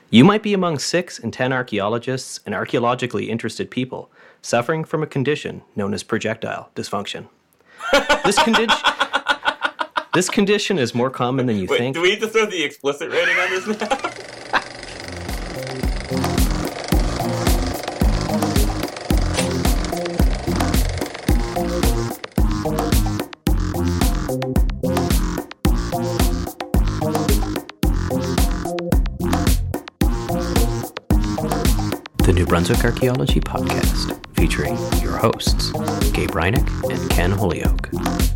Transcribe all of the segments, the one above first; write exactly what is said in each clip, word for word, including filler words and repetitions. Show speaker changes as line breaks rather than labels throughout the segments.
You might be among six in ten archaeologists and archaeologically interested people suffering from a condition known as projectile dysfunction. This condition... This condition is more common than you
Wait,
think.
Do we need to throw the explicit rating on this now?
The New Brunswick Archaeology Podcast, featuring your hosts, Gabe Reinick and Ken Holyoke.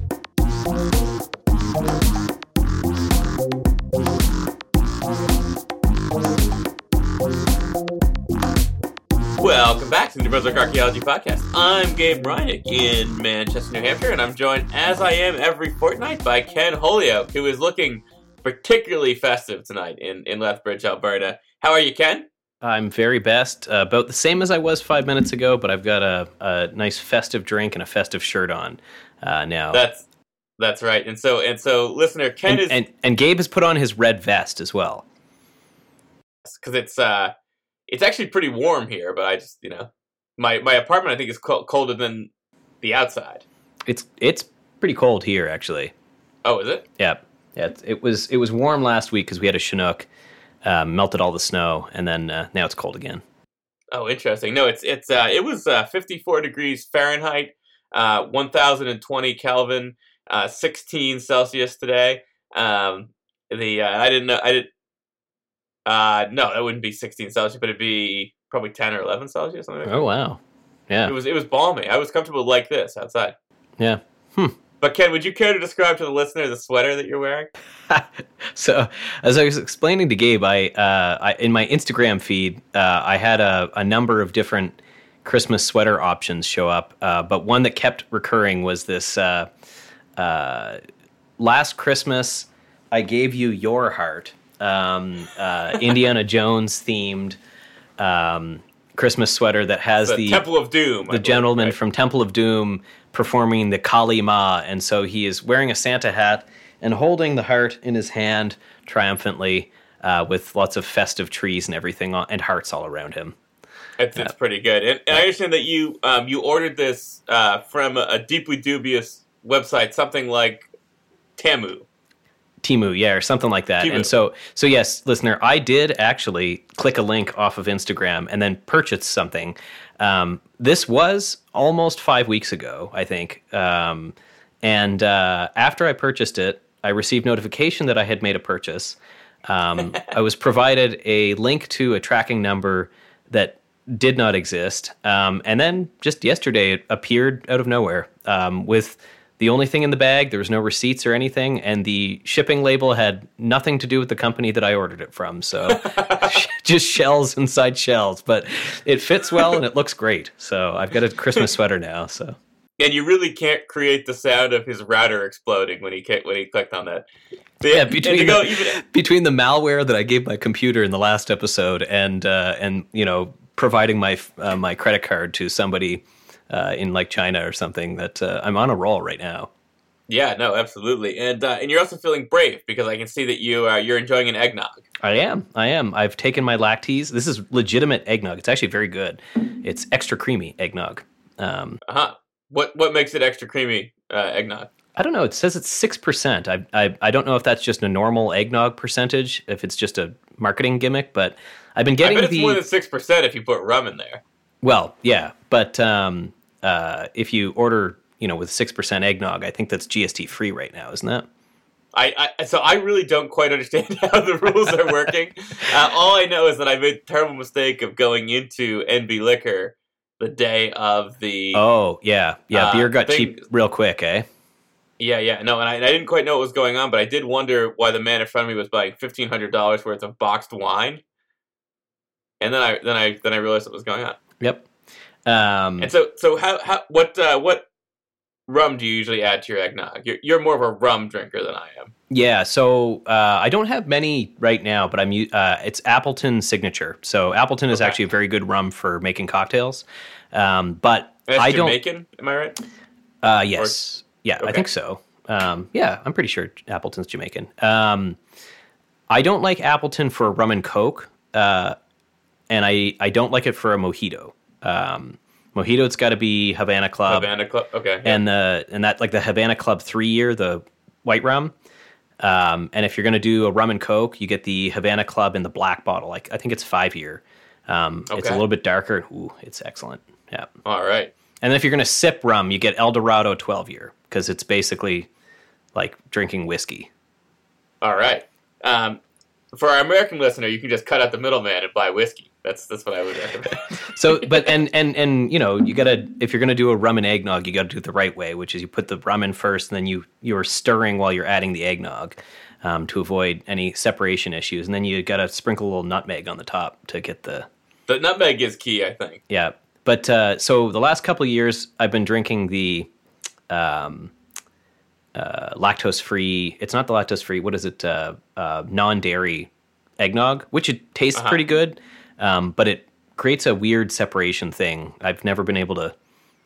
Welcome back to the New Brunswick Archaeology Podcast. I'm Gabe Reinick in Manchester, New Hampshire, and I'm joined, as I am every fortnight, by Ken Holyoke, who is looking particularly festive tonight in, in Lethbridge, Alberta. How are you, Ken?
I'm very best, uh, about the same as I was five minutes ago, but I've got a, a nice festive drink and a festive shirt on uh, now.
That's that's right. And so, and so, listener, Ken
and,
is...
And, and Gabe has put on his red vest as well.
Because it's... Uh, It's actually pretty warm here, but I just, you know, my, my apartment I think is co- colder than the outside.
It's it's pretty cold here, actually.
Oh, is it?
Yeah, yeah. It, it was it was warm last week because we had a Chinook, um, melted all the snow, and then uh, now it's cold again.
Oh, interesting. No, it's it's uh, it was uh, fifty-four degrees Fahrenheit, uh, one thousand twenty Kelvin, uh, sixteen Celsius today. Um, the uh, I didn't know I did. Uh, no, that wouldn't be sixteen Celsius, but it'd be probably ten or eleven Celsius. Something like that.
Oh wow, yeah.
It was it was balmy. I was comfortable like this outside.
Yeah. Hmm.
But Ken, would you care to describe to the listener the sweater that you're wearing?
So, as I was explaining to Gabe, I, uh, I in my Instagram feed, uh, I had a, a number of different Christmas sweater options show up, uh, but one that kept recurring was this. Uh, uh, last Christmas, I gave you your heart. Um, uh, Indiana Jones themed um, Christmas sweater that has
the,
the
Temple of Doom,
the gentleman right? from Temple of Doom performing the Kali Ma, and so he is wearing a Santa hat and holding the heart in his hand triumphantly, uh, with lots of festive trees and everything on, and hearts all around him.
It's, it's uh, pretty good, and, and I understand that you um, you ordered this uh, from a, a deeply dubious website, something like Temu.
Temu, yeah, or something like that.
Temu.
And so, so yes, listener, I did actually click a link off of Instagram and then purchase something. Um, this was almost five weeks ago, I think. Um, and uh, after I purchased it, I received notification that I had made a purchase. Um, I was provided a link to a tracking number that did not exist. Um, and then just yesterday, it appeared out of nowhere um, with... The only thing in the bag, there was no receipts or anything, and the shipping label had nothing to do with the company that I ordered it from. So just shells inside shells, but it fits well and it looks great. So I've got a Christmas sweater now. So
and you really can't create the sound of his router exploding when he when he clicked on that. So
yeah, between the,
even...
between the malware that I gave my computer in the last episode and uh, and you know providing my uh, my credit card to somebody. Uh, in like China or something, that uh, I'm on a roll right now.
Yeah, no, absolutely, and uh, and you're also feeling brave because I can see that you uh, you're enjoying an eggnog.
I am, I am. I've taken my lactase. This is legitimate eggnog. It's actually very good. It's extra creamy eggnog. Um,
uh huh. What what makes it extra creamy uh, eggnog?
I don't know. It says it's six percent. I I I don't know if that's just a normal eggnog percentage, if it's just a marketing gimmick, but I've been getting
I bet it's
the
more than six percent if you put rum in there.
Well, yeah, but. Um, Uh, if you order, you know, with six percent eggnog, I think that's G S T free right now, isn't that?
I, I so I really don't quite understand how the rules are working. uh, all I know is that I made the terrible mistake of going into N B Liquor the day of the.
Oh yeah, yeah,
uh,
beer got
thing.
cheap real quick, eh?
Yeah, yeah, no, and I, and I didn't quite know what was going on, but I did wonder why the man in front of me was buying fifteen hundred dollars worth of boxed wine, and then I then I then I realized what was going on.
Yep. Um,
and so, so how, how, what, uh, what rum do you usually add to your eggnog? You're, you're more of a rum drinker than I am.
Yeah, so uh, I don't have many right now, but I'm uh, it's Appleton Signature. So Appleton is
okay.
actually a very good rum for making cocktails. Um, but
That's
I don't.
Jamaican, am I right?
Uh, yes, or, yeah, okay. I think so. Um, yeah, I'm pretty sure Appleton's Jamaican. Um, I don't like Appleton for rum and Coke. uh, and I, I don't like it for a mojito. Um, mojito, it's got to be Havana Club.
Havana Club, okay.
And the and that like the Havana Club three year, the white rum. Um, and if you're going to do a rum and coke, you get the Havana Club in the black bottle. Like I think it's five year. Um,
Okay.
It's a little bit darker. Ooh, it's excellent. Yeah.
All right.
And then if you're going to sip rum, you get El Dorado twelve year because it's basically like drinking whiskey.
All right. Um, for our American listener, you can just cut out the middleman and buy whiskey. That's that's what I would recommend.
So, but and and and you know, you gotta if you're gonna do a rum and eggnog, you gotta do it the right way, which is you put the rum in first, and then you you're stirring while you're adding the eggnog um, to avoid any separation issues, and then you gotta sprinkle a little nutmeg on the top to get the
The nutmeg is key, I think.
yeah. But uh, so the last couple of years, I've been drinking the um, uh, lactose free. It's not the lactose free. What is it? Uh, uh, non dairy eggnog, which it tastes
Uh-huh.
pretty good. Um, but it creates a weird separation thing. I've never been able to.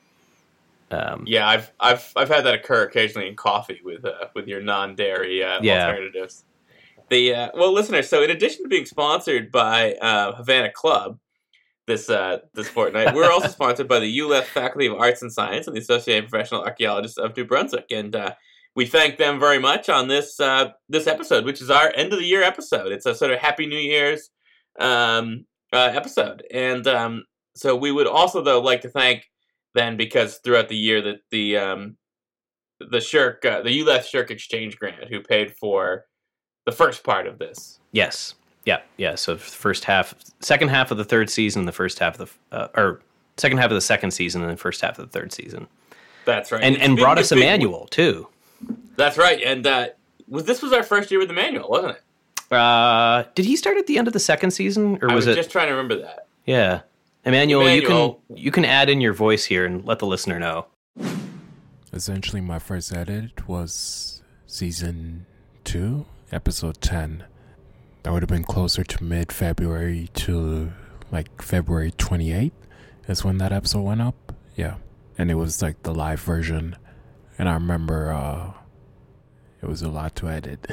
Um,
Yeah, I've I've I've had that occur occasionally in coffee with uh, with your non-dairy uh,
Yeah.
alternatives. The uh, well, listeners. So, in addition to being sponsored by uh, Havana Club this uh, this fortnight, we're also sponsored by the U L E F Faculty of Arts and Science and the Associated Professional Archaeologists of New Brunswick, and uh, we thank them very much on this uh, this episode, which is our end of the year episode. It's a sort of Happy New Year's um, uh, episode, and um, so we would also though like to thank them because throughout the year that the um, the Shirk uh, the U L E F Shirk Exchange Grant who paid for the first part of this.
yes. Yeah. Yeah. So the first half, second half of the third season, the first half of the uh, or second half of the second season, and the first half of the third season,
That's right,
and and
speaking
brought
of
us a
big-
manual too.
That's right, and uh, was this was our first year with the manual, wasn't it?
Uh, did he start at the end of the second season, or
I
was
was
it?
just trying to remember that.
Yeah, Emmanuel,
Emmanuel.
you can you can add in your voice here and let the listener know.
Essentially, my first edit was season two, episode ten. That would have been closer to mid-February to like February twenty-eighth is when that episode went up. Yeah. And it was like the live version. And I remember uh, it was a lot to edit.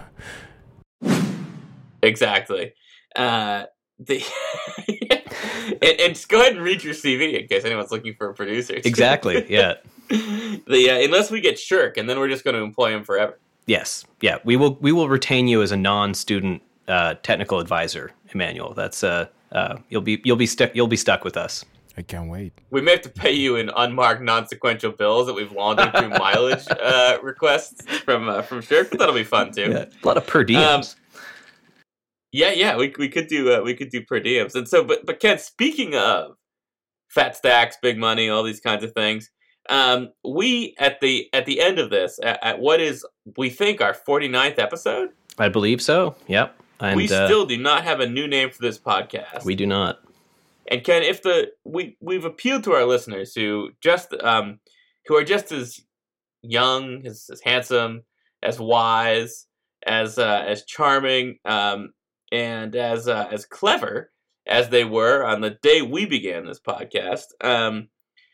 Exactly. Uh, the and, and just go ahead and read your C V in case anyone's looking for a producer.
Exactly. Yeah.
the uh, unless we get Shirk, and then we're just going to employ him forever.
Yes. Yeah. We will. We will retain you as a non-student uh, technical advisor, Emmanuel. That's uh, uh, you'll be you'll be stuck you'll be stuck with us.
I can't wait.
We may have to pay you in unmarked, non-sequential bills that we've laundered through mileage uh, requests from uh, from Shirk, but that'll be fun too.
Yeah. A lot of per diems.
Um, Yeah, yeah, we we could do uh, we could do per diems, and so but but Ken, speaking of fat stacks, big money, all these kinds of things, um, we at the at the end of this, at, at what is we think our forty-ninth episode,
I believe so. Yep. And
we
uh,
still do not have a new name for this podcast.
we do not.
And Ken, if the we we've appealed to our listeners who just um who are just as young, as, as handsome, as wise, as uh, as charming, um, and as uh, as clever as they were on the day we began this podcast. Um,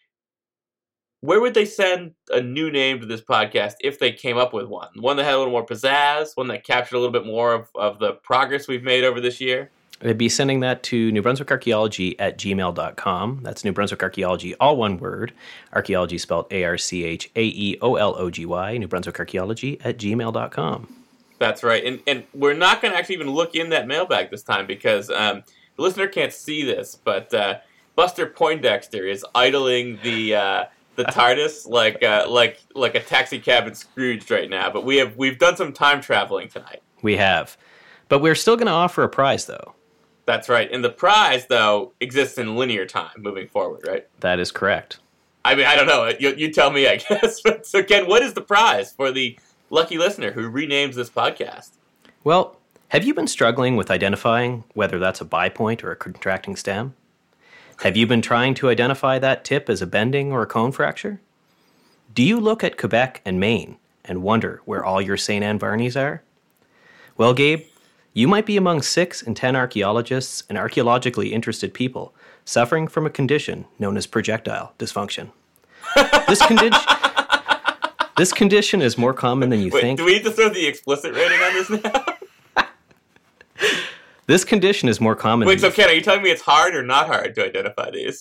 where would they send a new name to this podcast if they came up with one? One that had a little more pizzazz, one that captured a little bit more of, of the progress we've made over this year?
I'd be sending that to New Brunswick Archaeology at gmail dot com. That's New Brunswick Archaeology, all one word. Archaeology spelled A R C H A E O L O G Y. New Brunswick Archaeology at gmail dot com.
That's right. And and we're not going to actually even look in that mailbag this time because um, the listener can't see this, but uh, Buster Poindexter is idling the uh, the TARDIS like uh, like like a taxi cab in Scrooge right now. But we have we've done some time traveling tonight.
We have. But we're still going to offer a prize, though.
That's right. And the prize, though, exists in linear time moving forward, right?
That is correct.
I mean, I don't know. You, you tell me, I guess. So, Ken, what is the prize for the lucky listener who renames this podcast?
Well, have you been struggling with identifying whether that's a bipoint or a contracting stem? Have you been trying to identify that tip as a bending or a cone fracture? Do you look at Quebec and Maine and wonder where all your Saint Anne Varneys are? Well, Gabe, you might be among six in ten archaeologists and archaeologically interested people suffering from a condition known as projectile dysfunction. This condition... This condition is more common than you
Wait,
think.
do we need to throw the explicit rating on this now?
This condition is more common.
Wait,
than
so Ken, are you telling me it's hard or not hard to identify these?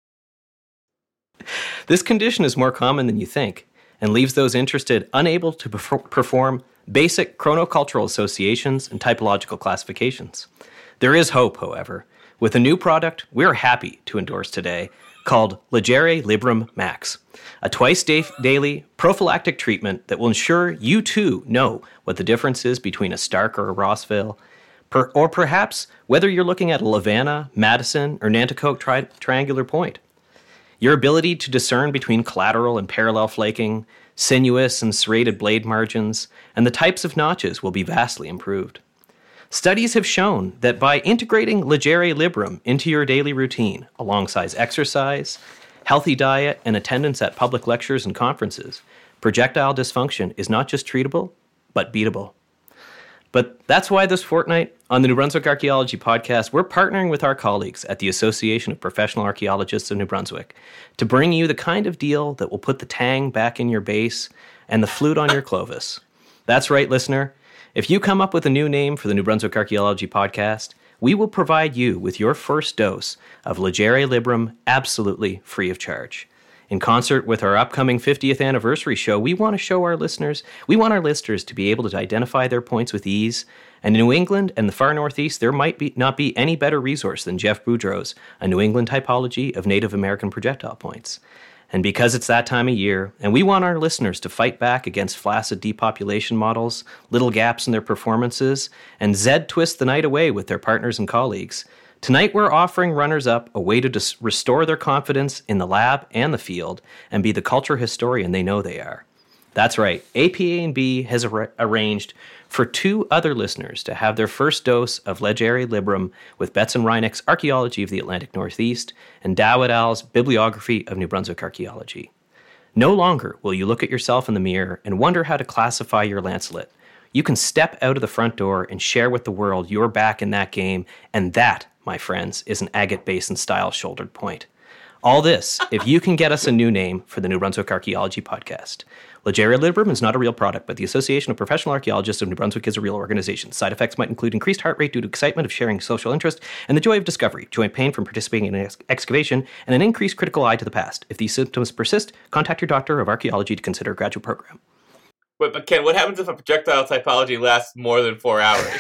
This condition is more common than you think and leaves those interested unable to perf- perform basic chronocultural associations and typological classifications. There is hope, however, with a new product we're happy to endorse today called Legere Librum Max, a twice da- daily prophylactic treatment that will ensure you too know what the difference is between a Stark or a Rossville, per- or perhaps whether you're looking at a Lavanna, Madison, or Nanticoke tri- triangular point. Your ability to discern between collateral and parallel flaking, sinuous and serrated blade margins, and the types of notches will be vastly improved. Studies have shown that by integrating Legere Librum into your daily routine, alongside exercise, healthy diet, and attendance at public lectures and conferences, projectile dysfunction is not just treatable, but beatable. But that's why this fortnight on the New Brunswick Archaeology Podcast, we're partnering with our colleagues at the Association of Professional Archaeologists of New Brunswick to bring you the kind of deal that will put the tang back in your bass and the flute on your Clovis. That's right, listener. If you come up with a new name for the New Brunswick Archaeology Podcast, we will provide you with your first dose of Legere Librum absolutely free of charge. In concert with our upcoming fiftieth anniversary show, we want to show our listeners, we want our listeners to be able to identify their points with ease. And in New England and the far northeast, there might be not be any better resource than Jeff Boudreau's A New England Typology of Native American Projectile Points. And because it's that time of year, and we want our listeners to fight back against flaccid depopulation models, little gaps in their performances, and Zed twist the night away with their partners and colleagues, tonight we're offering runners-up a way to dis- restore their confidence in the lab and the field and be the culture historian they know they are. That's right, A P A N B has ar- arranged for two other listeners to have their first dose of Legere Librum with Betts and Reinek's Archaeology of the Atlantic Northeast and Dow et al.'s Bibliography of New Brunswick Archaeology. No longer will you look at yourself in the mirror and wonder how to classify your lancelet. You can step out of the front door and share with the world you're back in that game, and that, my friends, is an agate basin style shouldered point. All this, if you can get us a new name for the New Brunswick Archaeology Podcast. Legere Librum is not a real product, but the Association of Professional Archaeologists of New Brunswick is a real organization. Side effects might include increased heart rate due to excitement of sharing social interest and the joy of discovery, joint pain from participating in an ex- excavation, and an increased critical eye to the past. If these symptoms persist, contact your doctor of archaeology to consider a graduate program.
Wait, but Ken, what happens if a projectile typology lasts more than four hours?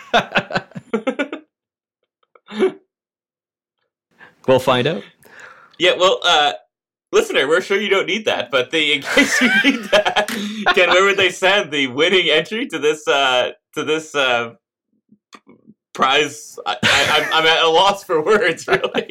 We'll find out.
Yeah, well, uh, listener, we're sure you don't need that, but the, in case you need that, Ken, where would they send the winning entry to this uh, to this uh, prize? I, I, I'm at a loss for words, really.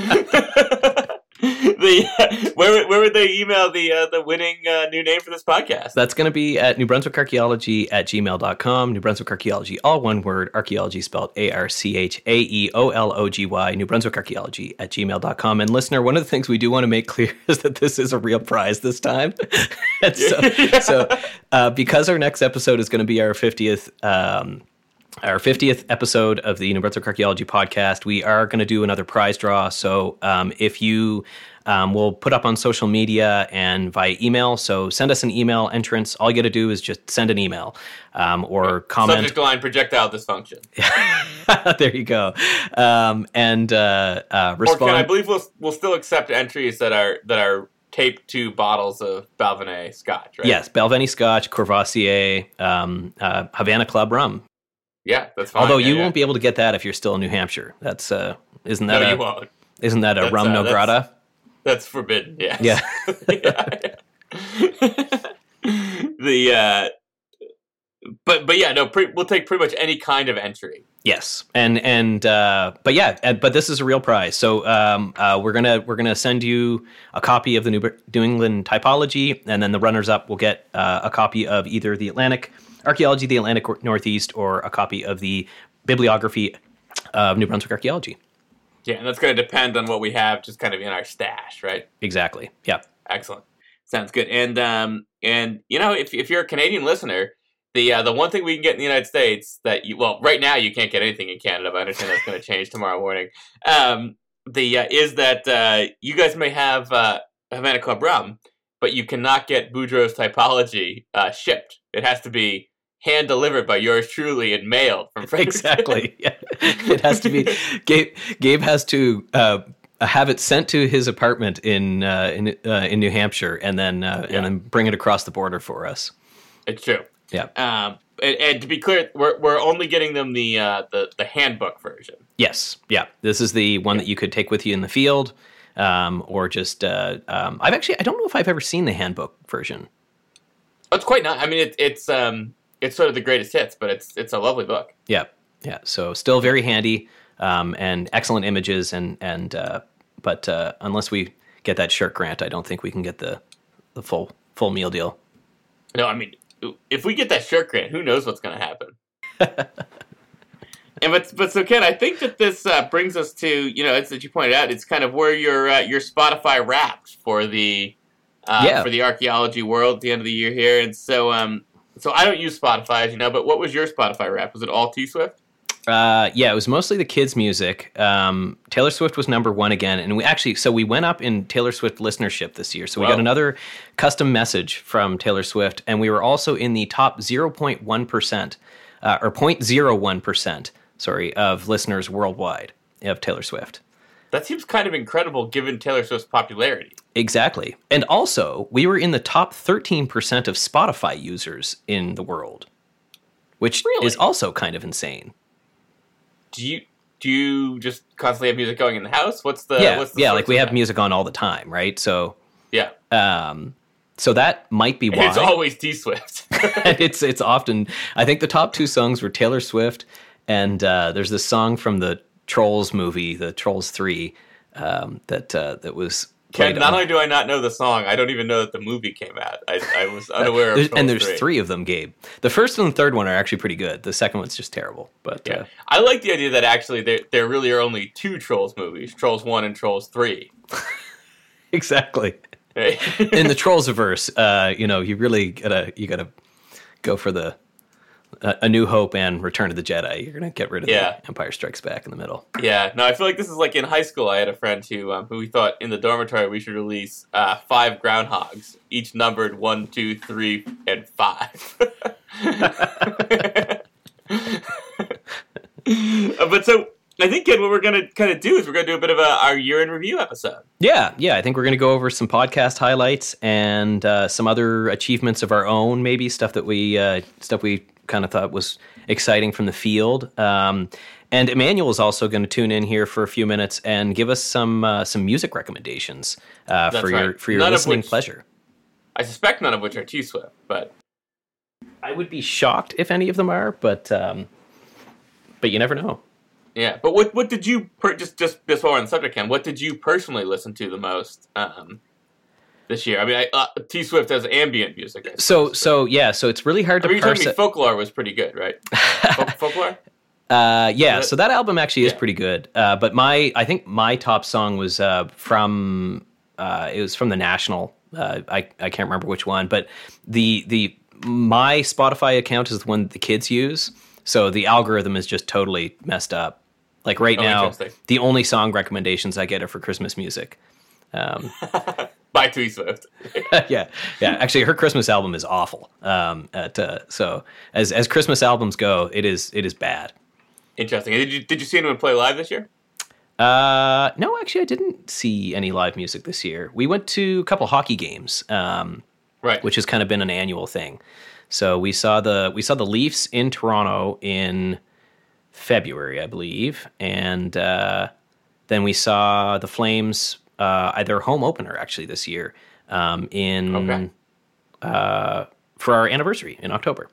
the uh, where where would they email the uh, the winning uh, new name for this podcast?
That's going to be at New Brunswick Archaeology at gmail dot com. New Brunswick Archaeology, all one word. Archaeology spelled A R C H A E O L O G Y. New Brunswick Archaeology at gmail dot com. And listener, one of the things we do want to make clear is that this is a real prize this time. and so,
Yeah.
so uh, because our next episode is going to be our fiftieth. Um, Our fiftieth episode of the New Brunswick Archaeology Podcast, we are going to do another prize draw. So um, if you um, will put up on social media and via email, so send us an email entrance. All you got to do is just send an email um, or comment.
Subject line, projectile dysfunction.
There you go. Um, and uh, uh, respond.
Or Ken, I believe we'll we'll still accept entries that are that are taped to bottles of Balvenie Scotch, right?
Yes, Balvenie Scotch, Courvoisier, um, uh, Havana Club rum.
Yeah, that's fine.
Although
yeah,
you
yeah.
won't be able to get that if you're still in New Hampshire. That's uh, isn't that
No,
a,
you won't.
Isn't that a
That's,
rum
uh,
no
that's-
grata?
That's forbidden. Yes.
Yeah.
yeah. the uh, but but yeah, no, pre- we'll take pretty much any kind of entry.
Yes, and and uh, but yeah, and, but this is a real prize. So um, uh, we're gonna we're gonna send you a copy of the New, New England Typology, and then the runners up will get uh, a copy of either the Atlantic Archaeology, the Atlantic Northeast, or a copy of the Bibliography of New Brunswick Archaeology.
Yeah, and that's going to depend on what we have, just kind of in our stash, right?
Exactly. Yeah.
Excellent. Sounds good. And um, and you know, if if you're a Canadian listener, the uh, the one thing we can get in the United States that you well, right now you can't get anything in Canada, but I understand that's going to change tomorrow morning. Um, the uh, is that uh, you guys may have uh, Havana Club rum, but you cannot get Boudreau's Typology uh, shipped. It has to be hand delivered by yours truly and mailed from Fredericton.
Exactly. Yeah. It has to be. Gabe. Gabe has to uh, have it sent to his apartment in uh, in uh, in New Hampshire, and then uh,
Yeah.
and then bring it across the border for us.
It's true.
Yeah.
Um, and, and to be clear, we're we're only getting them the uh, the the handbook version.
Yes. Yeah. This is the one that you could take with you in the field, um, or just. Uh, um, I've actually. I don't know if I've ever seen the handbook version.
Oh, it's quite not. I mean, it, it's um, it's sort of the greatest hits, but it's it's a lovely book.
Yeah. Yeah. So still very handy, um, and excellent images, and and uh, but uh, unless we get that shirt grant, I don't think we can get the the full full meal deal.
No, I mean, if we get that shirt grant, who knows what's going to happen? And but but so Ken, I think that this uh, brings us to, you know, it's that you pointed out, it's kind of where your uh, your Spotify Wrapped for the uh,
Yeah.
for the archaeology world at the end of the year here, and so um so I don't use Spotify, as you know, but what was your Spotify Wrapped? Was it all T Swift?
Uh, yeah, it was mostly the kids' music. Um, Taylor Swift was number one again, and we actually so we went up in Taylor Swift listenership this year. So we
Wow.
got another custom message from Taylor Swift, and we were also in the top zero point one percent uh, or zero point zero one percent, sorry, of listeners worldwide of Taylor Swift.
That seems kind of incredible given Taylor Swift's popularity.
Exactly, and also we were in the top thirteen percent of Spotify users in the world, which
Really?
is also kind of insane.
Do you do you just constantly have music going in the house? What's the
yeah,
what's the
yeah,
source
like we
of
have
that?
music on all the time, right? So.
Yeah,
Um, so that might be
and
why.
it's always T Swift.
And it's it's often. I think the top two songs were Taylor Swift, and uh, there's this song from the Trolls movie, the Trolls Three, um, that uh, that was
Ken,
played.
not
on-
only do I not know the song, I don't even know that the movie came out. I, I was unaware of
There's-
Trolls
and there's
three.
three of them, Gabe. The first and the third one are actually pretty good. The second one's just terrible. But
Yeah.
uh,
I like the idea that actually there, there really are only two Trolls movies, Trolls one and Trolls three.
exactly.
Right?
In the Trollsverse, uh, you know, you really gotta you gotta go for the uh, A New Hope and Return of the Jedi. You're gonna get rid of
Yeah.
the Empire Strikes Back in the middle.
Yeah, no, I feel like this is like in high school. I had a friend who um, who we thought in the dormitory we should release uh, five groundhogs, each numbered one, two, three, and five. Uh, but so I think, Ken, what we're gonna kind of do is we're gonna do a bit of a, our year in review episode.
Yeah, yeah. I think we're going to go over some podcast highlights and uh, some other achievements of our own, maybe stuff that we uh, stuff we kind of thought was exciting from the field. Um, and Emmanuel is also going to tune in here for a few minutes and give us some uh, some music recommendations uh,
That's
for your
right.
for your
None of
listening
which-
pleasure.
I suspect none of which are T Swift, but
I would be shocked if any of them are, but um, but you never know.
yeah. But what what did you per- just just just while we're on the subject, Ken? What did you personally listen to the most um, this year? I mean, I, uh, T Swift has ambient music. I
So
suppose,
so yeah, so it's really hard
but- I
to
mean, you told
parse
me
it.
Folklore was pretty good, right? Folk- folklore.
Uh, yeah,
Is it-
so that album actually is
Yeah.
pretty good. Uh, but my, I think my top song was uh, from, uh, it was from the National. Uh, I I can't remember which one, but the the my Spotify account is the one the kids use. So the algorithm is just totally messed up. Like right
Oh,
now,
interesting.
the only song recommendations I get are for Christmas music. Um,
By T Swift.
yeah, yeah. Actually, her Christmas album is awful. Um, at uh, so as as Christmas albums go, it is it is bad.
Interesting. And did you did you see anyone play live this year?
Uh, no, actually, I didn't see any live music this year. We went to a couple hockey games, um,
Right.
which has kind of been an annual thing. So we saw the we saw the Leafs in Toronto in February, I believe, and uh, then we saw the Flames uh, their home opener actually this year um, in
Okay.
uh, for our anniversary in October.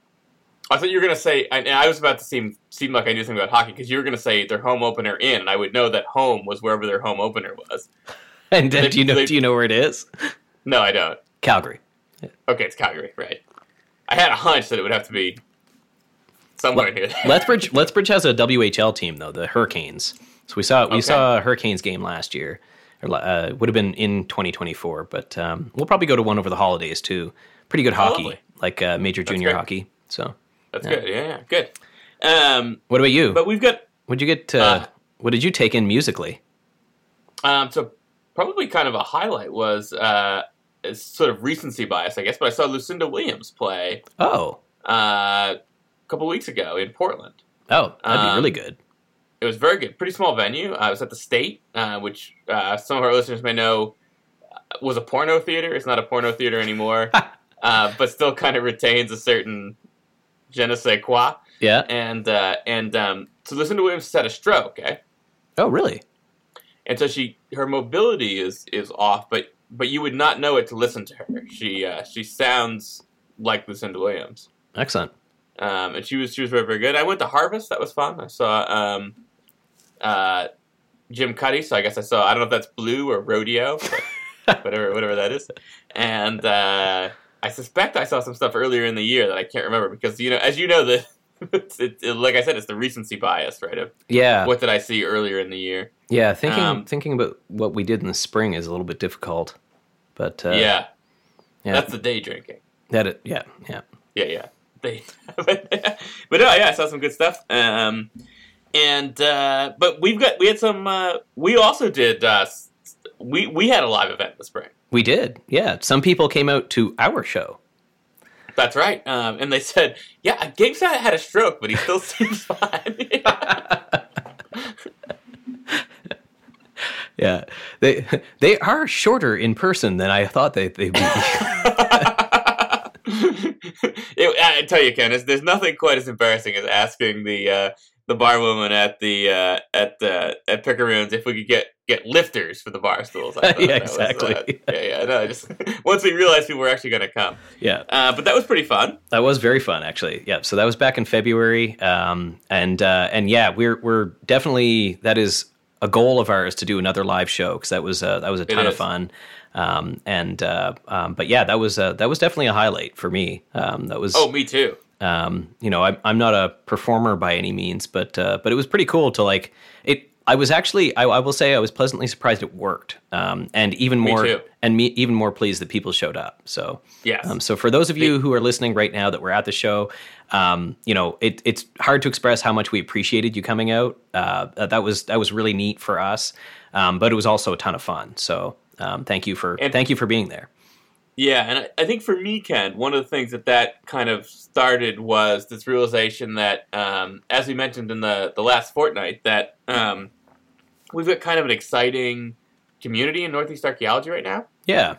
I thought you were going to say, and I was about to seem seem like I knew something about hockey because you were going to say their home opener in, and I would know that home was wherever their home opener was.
And then,
They-
do you know
they-
do you know where it is?
No, I don't.
Calgary.
Okay, it's Calgary, right? I had a hunch that it would have to be somewhere near there.
Lethbridge Lethbridge has a W H L team though, the Hurricanes. So we saw we
Okay.
saw a Hurricanes game last year. Or, uh, would have been in twenty twenty-four, but um, we'll probably go to one over the holidays too. Pretty good hockey,
lovely.
like uh, major junior
great.
hockey. So,
That's
Yeah.
good. Yeah, yeah, good. Um,
what about you?
but we've got
What'd you get? Uh,
Uh,
what did you take in musically?
um, so probably kind of a highlight was uh, it's sort of recency bias, I guess. But I saw Lucinda Williams play
Oh,
uh, a couple weeks ago in Portland.
Oh, that'd be
Um,
really good.
It was very good. Pretty small venue. Uh, it was at the State, uh, which uh, some of our listeners may know was a porno theater. It's not a porno theater anymore, uh, but still kind of retains a certain je ne sais quoi.
Yeah.
And uh, and um, so Lucinda Williams had a stroke, okay?
Oh, really?
And so she her mobility is is off, but but you would not know it to listen to her. She uh, she sounds like Lucinda Williams.
Excellent.
Um, and she was she was very, very good. I went to Harvest. That was fun. I saw um, uh, Jim Cuddy. So I guess I saw, I don't know if that's Blue or Rodeo, but whatever whatever that is. And uh, I suspect I saw some stuff earlier in the year that I can't remember because, you know, as you know, the it's, it, it, like I said, it's the recency bias, right? Of
Yeah.
what did I see earlier in the year?
Yeah, thinking
Um,
thinking about what we did in the spring is a little bit difficult. But uh,
yeah.
yeah,
That's the day drinking.
that it, yeah, yeah.
Yeah, yeah. They, but, but no, yeah, I saw some good stuff. Um, and uh, but we've got we had some. Uh, we also did. Uh, we we had a live event in the spring.
We did. Yeah, some people came out to our show.
That's right. Um, and they said, yeah, Gabe had a stroke, but he still seems fine.
Yeah, they they are shorter in person than I thought they they'd be.
It, I tell you, Ken, there's, there's nothing quite as embarrassing as asking the uh, the bar woman at the uh, at uh, at Pickeroons if we could get, get lifters for the bar stools. I thought
Yeah,
that was,
exactly.
uh, yeah, yeah. No, I just once we realized people were actually going to come.
Yeah,
Uh, but that was pretty fun.
that was very fun, actually. Yeah, so that was back in February, um, and uh, and yeah, we're we're definitely that is a goal of ours to do another live show because that was uh, that was a ton of
is.
fun. Um, and uh, um, but yeah, that was uh, that was definitely a highlight for me. Um, that was
Oh, me too.
Um, you know, I'm I'm not a performer by any means, but uh, but it was pretty cool to like it. I was actually, I, I will say, I was pleasantly surprised it worked, um, and even more,
too.
and me even more pleased that people showed up. So
Yes.
um, so for those of you who are listening right now that were at the show, um, you know, it, it's hard to express how much we appreciated you coming out. Uh, that was that was really neat for us, um, but it was also a ton of fun. So um, thank you for
And-
thank you for being there.
Yeah, and I, I think for me, Ken, one of the things that that kind of started was this realization that, um, as we mentioned in the, the last fortnight, that um, we've got kind of an exciting community in Northeast Archaeology right now.
Yeah,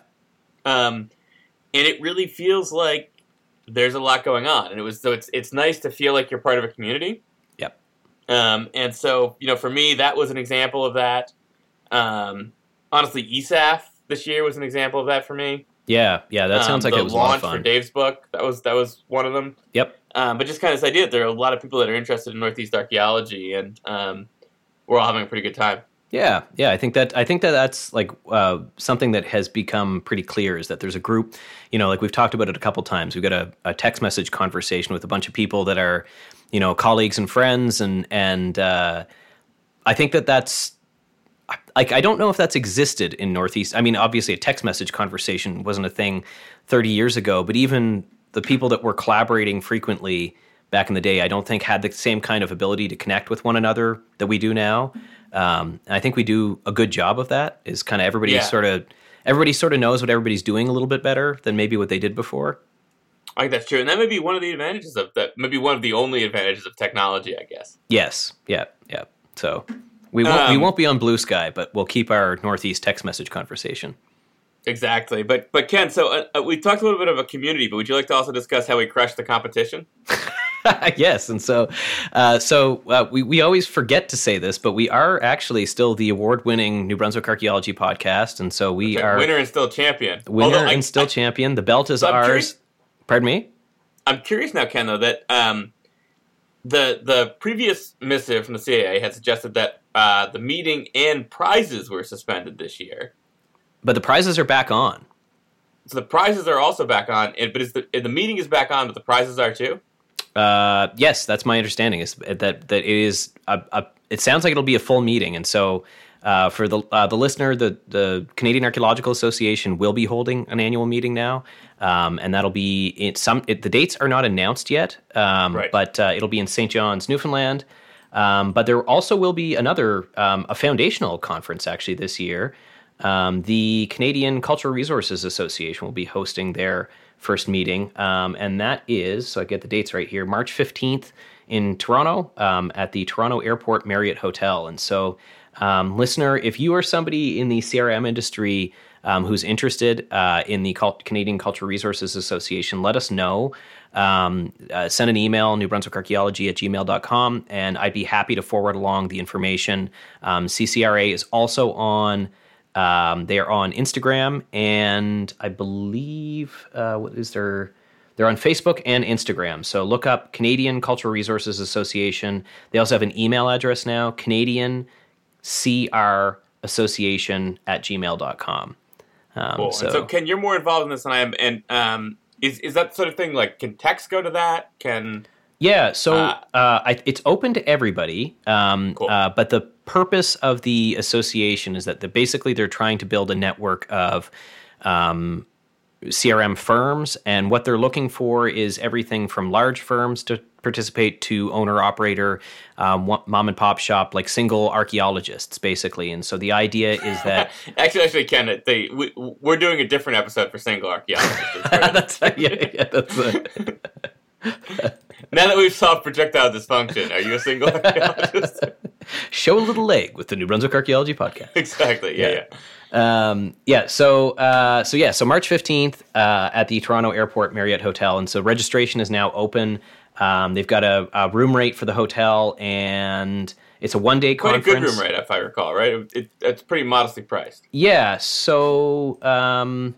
Um, and it really feels like there's a lot going on. And it was so it's it's nice to feel like you're part of a community.
Yep.
Um, and so, you know, for me, that was an example of that. Um, honestly, E S A F this year was an example of that for me.
yeah, yeah. That sounds
Um,
like
the
it was a lot of
launch
fun.
for Dave's book. That was that was one of them.
Yep.
Um, but just kind of this idea that there are a lot of people that are interested in Northeast archaeology, and um, we're all having a pretty good time.
Yeah, yeah, I think that I think that that's like uh, something that has become pretty clear is that there's a group, you know, like we've talked about it a couple times. We've got a, a text message conversation with a bunch of people that are, you know, colleagues and friends, and and uh, I think that that's like I don't know if that's existed in Northeast. I mean, obviously, a text message conversation wasn't a thing thirty years ago, but even the people that were collaborating frequently back in the day, I don't think had the same kind of ability to connect with one another that we do now. Um, and I think we do a good job of that. Is kind of everybody
Yeah.
sort of everybody sort of knows what everybody's doing a little bit better than maybe what they did before.
I think that's true, and that may be one of the advantages of that. Maybe one of the only advantages of technology, I guess.
Yes, yeah, yeah. So we won't we
Um,
won't be on Blue Sky, but we'll keep our Northeast text message conversation.
Exactly, but but Ken, so uh, uh, we talked a little bit of a community, but would you like to also discuss how we crushed the competition?
Yes, and so uh, so uh, we we always forget to say this, but we are actually still the award-winning New Brunswick Archaeology podcast, and so we
Okay,
are
winner and still champion.
winner
Although I-
and still
I,
champion. The belt is
So I'm
ours.
curious-
Pardon me?
I'm curious now, Ken, though, that um, the the previous missive from the C A A had suggested that uh, the meeting and prizes were suspended this year.
But the prizes are back on.
So the prizes are also back on, and, but is the the meeting is back on, but the prizes are too.
Uh, yes, that's my understanding. Is that that it is a, a it sounds like it'll be a full meeting, and so uh, for the uh, the listener, the the Canadian Archaeological Association will be holding an annual meeting now, um, and that'll be in some. It, the dates are not announced yet, um,
Right.
but uh, it'll be in Saint John's, Newfoundland. Um, but there also will be another um, a foundational conference actually this year. Um, the Canadian Cultural Resources Association will be hosting their first meeting, um, and that is, so I get the dates right here, March fifteenth in Toronto um, at the Toronto Airport Marriott Hotel. And so, um, listener, if you are somebody in the C R M industry um, who's interested uh, in the Cult- Canadian Cultural Resources Association, let us know. Um, uh, send an email, new brunswick archaeology at gmail dot com, and I'd be happy to forward along the information. Um, C C R A is also on, um, they are on Instagram, and I believe, uh, what is their, they're on Facebook and Instagram. So look up Canadian Cultural Resources Association. They also have an email address now, Canadian C R Association at gmail dot com. Um,
cool.
So,
and so, Ken, you're more involved in this than I am, and um, Is is that sort of thing, like, can text go to that? Can
Yeah, so
uh,
uh, I, it's open to everybody, um,
cool.
uh, but the purpose of the association is that the, basically they're trying to build a network of um, C R M firms, and what they're looking for is everything from large firms to participate to owner-operator, um, mom and pop shop, like single archaeologists, basically. And so the idea is that
actually, actually, Ken, they we, we're doing a different episode for single archaeologists.
that's yeah, yeah, that's. A...
Now that we've solved projectile dysfunction, are you a single archaeologist?
Show a little leg with the New Brunswick Archaeology Podcast.
Exactly. Yeah. Yeah.
Yeah. Um, yeah so, uh, so yeah. So March fifteenth uh, at the Toronto Airport Marriott Hotel, and so registration is now open. Um, they've got a, a room rate for the hotel, and it's a one-day conference.
Quite a good room rate, if I recall, right? It, it, it's pretty modestly priced.
Yeah. So um,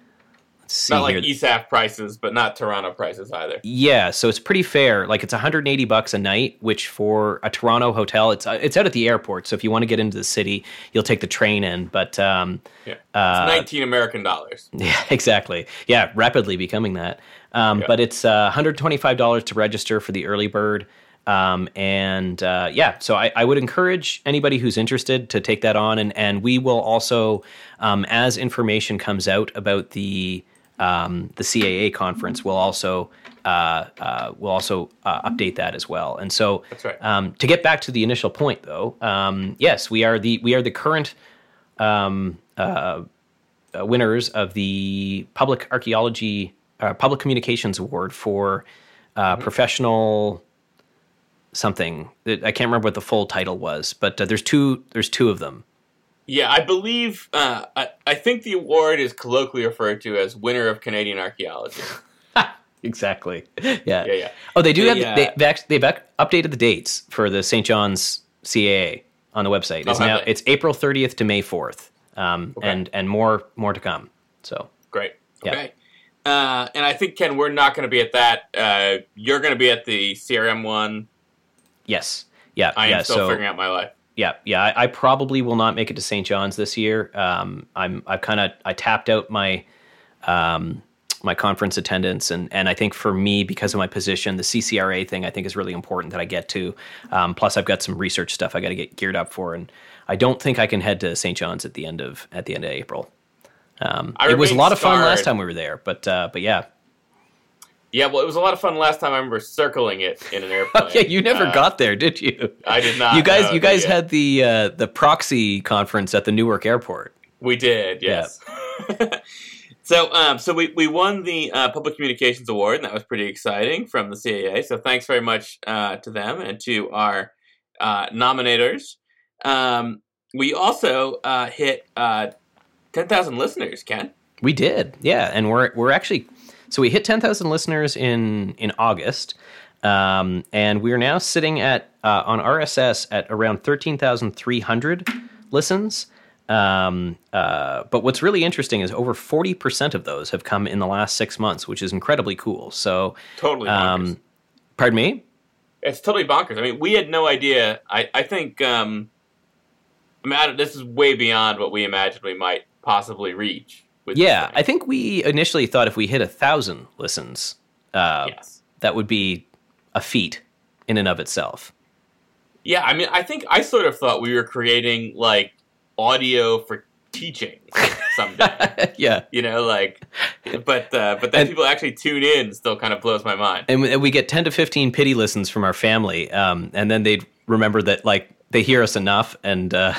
let's see
not like
here.
E S A F prices, but not Toronto prices either.
Yeah. So it's pretty fair. Like it's one hundred eighty bucks a night, which for a Toronto hotel, it's uh, it's out at the airport. So if you want to get into the city, you'll take the train in. But um,
yeah, it's
uh,
nineteen American dollars.
Yeah, exactly. Yeah, rapidly becoming that. Um,
Yeah.
But it's uh, one hundred twenty-five dollars to register for the early bird. Um, and uh, yeah, so I, I would encourage anybody who's interested to take that on. And, and we will also, um, as information comes out about the um, the C A A conference, we'll also uh, uh, we'll also uh, update that as well. And so
That's right.
um, to get back to the initial point, though, um, yes, we are the we are the current um, uh, uh, winners of the Public Archaeology. Uh, Public Communications Award for uh,
Mm-hmm.
professional something. I can't remember what the full title was, but uh, there's two. There's two of them.
Yeah, I believe. Uh, I, I think the award is colloquially referred to as winner of Canadian archaeology.
Exactly. Yeah.
Yeah, yeah.
Oh, they do
They,
have.
uh,
They, they've act- they've act- updated the dates for the Saint John's C A A on the website. It's
Oh, have
now
they?
it's April thirtieth to May fourth, um,
Okay.
and and more more to come. So
Great.
Yeah.
Okay. Uh, and I think, Ken, we're not going to be at that. Uh, you're going to be at the C R M one.
yes, yeah,
I am
yeah.
still
so
figuring out my life.
Yeah, yeah. I, I probably will not make it to Saint John's this year. Um, I'm I kind of I tapped out my um, my conference attendance, and and I think for me, because of my position, the C C R A thing I think is really important that I get to. Um, plus, I've got some research stuff I got to get geared up for, and I don't think I can head to Saint John's at the end of at the end of April. Um,
I
it was a
remain
lot of fun last
scarred.
time we were there, but uh, but yeah.
Yeah, well, it was a lot of fun last time. I remember circling it in an airplane.
Yeah, you never
Uh,
got there, did you?
I did not.
You guys,
no,
you guys
yeah.
had the uh, the proxy conference at the Newark Airport.
We did, yes. so, um, so we, we won the uh, Public Communications Award, and that was pretty exciting from the C A A. So, thanks very much uh, to them and to our uh, nominators. Um, we also uh, hit uh, ten thousand listeners, Ken.
We did, yeah, and we're we're actually so we hit ten thousand listeners in in August, um, and we are now sitting at uh, on R S S at around thirteen thousand three hundred listens. Um, uh, but what's really interesting is over forty percent of those have come in the last six months, which is incredibly cool. So,
Totally bonkers.
um, pardon me.
It's totally bonkers. I mean, we had no idea. I, I think, um, I mean, I don't- this is way beyond what we imagined we might possibly reach. With this
Yeah,
thing.
I think we initially thought if we hit a thousand listens, uh,
Yes.
that would be a feat in and of itself.
Yeah, I mean, I think I sort of thought we were creating, like, audio for teaching someday.
Yeah.
You know, like, but uh, but then
And-
people actually tune in still kind of blows my mind.
And we, and we get ten to fifteen pity listens from our family, um, and then they'd remember that, like, they hear us enough. And uh,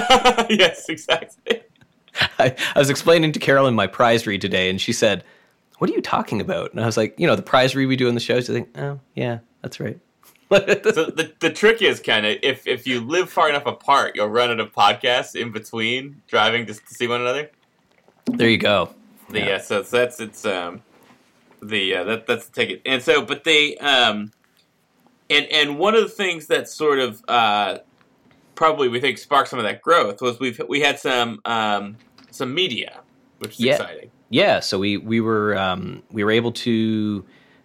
Yes, exactly.
I, I was explaining to Carolyn my prize read today, and she said, what are you talking about? And I was like, you know, the prize read we do in the shows. You think, oh, yeah, that's right.
So the the trick is kind of, if, if you live far enough apart, you'll run out of podcasts in between driving just to see one another.
There you go.
The,
Yeah.
yeah, so it's, that's, it's, um, the, uh, that, that's the ticket. And so, but they, um, and, and one of the things that sort of, uh, probably we think sparked some of that growth was we've, we had some, um, some media, which is
Yeah.
exciting.
Yeah, so we we were um, we were able to.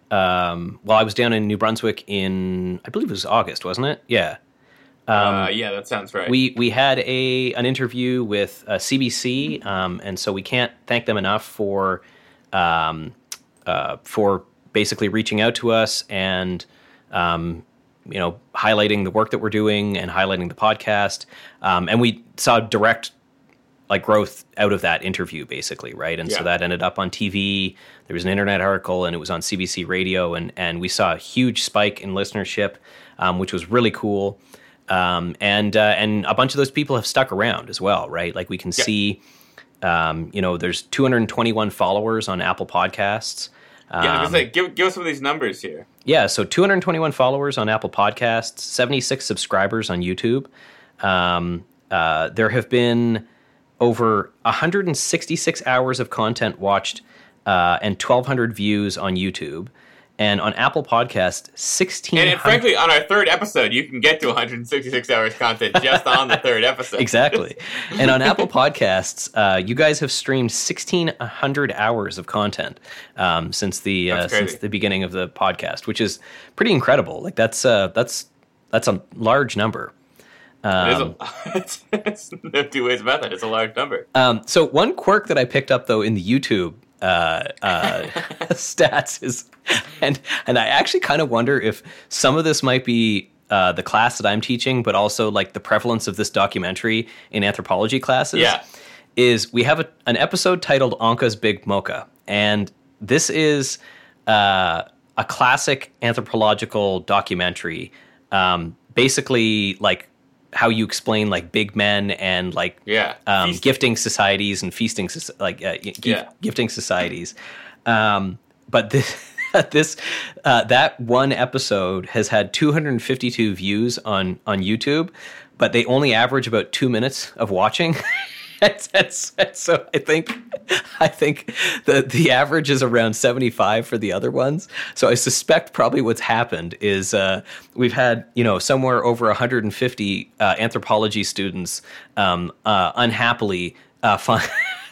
Um, well, I was down in New Brunswick in I believe it was August, wasn't it? Yeah. Um,
uh, yeah, that sounds right.
We we had a an interview with uh, C B C, um, and so we can't thank them enough for um, uh, for basically reaching out to us and um, you know highlighting the work that we're doing and highlighting the podcast, um, and we saw direct. Like growth out of that interview, basically, right? And
Yeah.
so that ended up on T V. There was an internet article, and it was on C B C Radio, and and we saw a huge spike in listenership, um, which was really cool. Um, and uh, and a bunch of those people have stuck around as well, right? Like we can
Yeah.
see, um, you know, there's two hundred twenty-one followers on Apple Podcasts. Um,
yeah, I was gonna say, give, give us some of these numbers here.
yeah, so two hundred twenty-one followers on Apple Podcasts, seventy-six subscribers on YouTube. Um, uh, there have been over one hundred sixty-six hours of content watched uh, and twelve hundred views on YouTube. And on Apple Podcast, sixteen hundred...
And, and frankly, on our third episode, you can get to one hundred sixty-six hours content just on the third episode.
Exactly. And on Apple Podcasts, uh, you guys have streamed sixteen hundred hours of content um, since the uh,
That's crazy.
since the beginning of the podcast, which is pretty incredible. Like that's uh, that's that's a large number. Um,
It is a, it's, it's no two ways about that. It's a large number.
Um, so one quirk that I picked up though in the YouTube uh, uh, stats is, and and I actually kind of wonder if some of this might be uh, the class that I'm teaching, but also like the prevalence of this documentary in anthropology classes.
Yeah.
Is we have a, an episode titled Anka's Big Mocha, and this is uh, a classic anthropological documentary, um, basically like. How you explain like big men and like
Yeah.
um,
Feast-
gifting societies and feasting soci- like uh, gi-
Yeah.
gifting societies, um, but this this uh, that one episode has had two hundred fifty-two views on on YouTube, but they only average about two minutes of watching. It's, it's, it's, so I think I think the the average is around seventy-five for the other ones. So I suspect probably what's happened is uh, we've had you know somewhere over one hundred fifty uh, anthropology students um, uh, unhappily uh, find,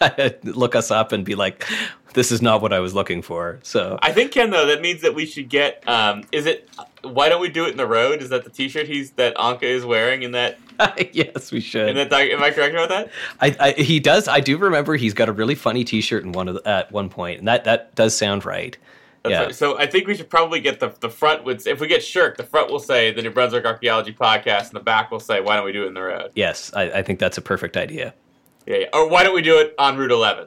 look us up and be like, "This is not what I was looking for." So
I think, Ken, though, that means that we should get, um, is it, why don't we do it in the road? Is that the t-shirt he's, that Anka is wearing in that,
yes, we should.
in that, doc- am I correct about that?
I, I, he does. I do remember he's got a really funny T-shirt in one of the, at one point, and that, that does sound right.
That's
yeah.
right. So I think we should probably get the the front, would, if we get Shirk, the front will say the New Brunswick Archaeology Podcast, and the back will say, why don't we do it in the road?
Yes, I, I think that's a perfect idea.
Yeah, yeah. Or why don't we do it on Route eleven?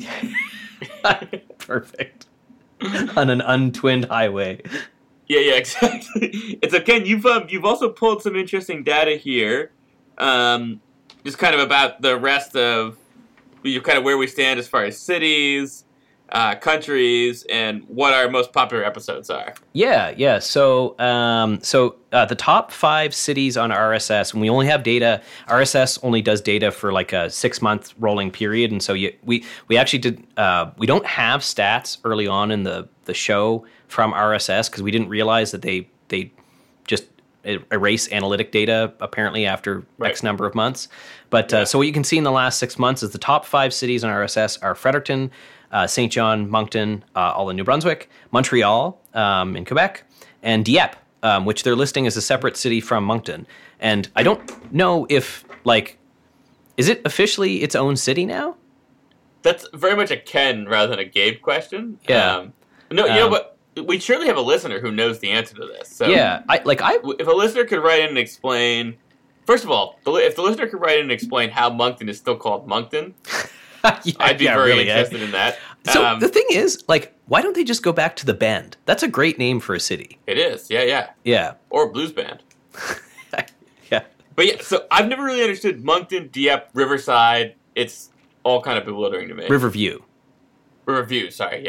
Perfect. On an untwinned highway.
Yeah, yeah, exactly. It's okay. You've um, you've also pulled some interesting data here, um, just kind of about the rest of, you kind of where we stand as far as cities, uh, countries, and what our most popular episodes are.
Yeah, yeah. So, um, so uh, the top five cities on R S S, and we only have data. R S S only does data for like a six month rolling period, and so you, we we actually did. Uh, we don't have stats early on in the the show from R S S because we didn't realize that they they just erase analytic data apparently after
Right.
X number of months. But
Yeah.
uh, so what you can see in the last six months is the top five cities on R S S are Fredericton, uh, Saint John, Moncton, uh, all in New Brunswick, Montreal um, in Quebec, and Dieppe, um, which they're listing as a separate city from Moncton. And I don't know if, like, is it officially its own city now?
That's very much a Ken rather than a Gabe question.
Yeah.
Um, no, you know,
Um,
but we surely have a listener who knows the answer to this. So
Yeah, I like I
if a listener could write in and explain, first of all, the li- if the listener could write in and explain how Moncton is still called Moncton,
yeah,
I'd be
yeah,
very
really, eh?
interested in that.
So
Um,
the thing is, like, why don't they just go back to the Bend? That's a great name for a city.
it is, yeah, yeah,
Yeah,
or a blues band.
yeah.
But yeah, so I've never really understood Moncton, Dieppe, Riverside. It's all kind of bewildering to me.
Riverview.
Riverview, sorry, yeah,
Yeah.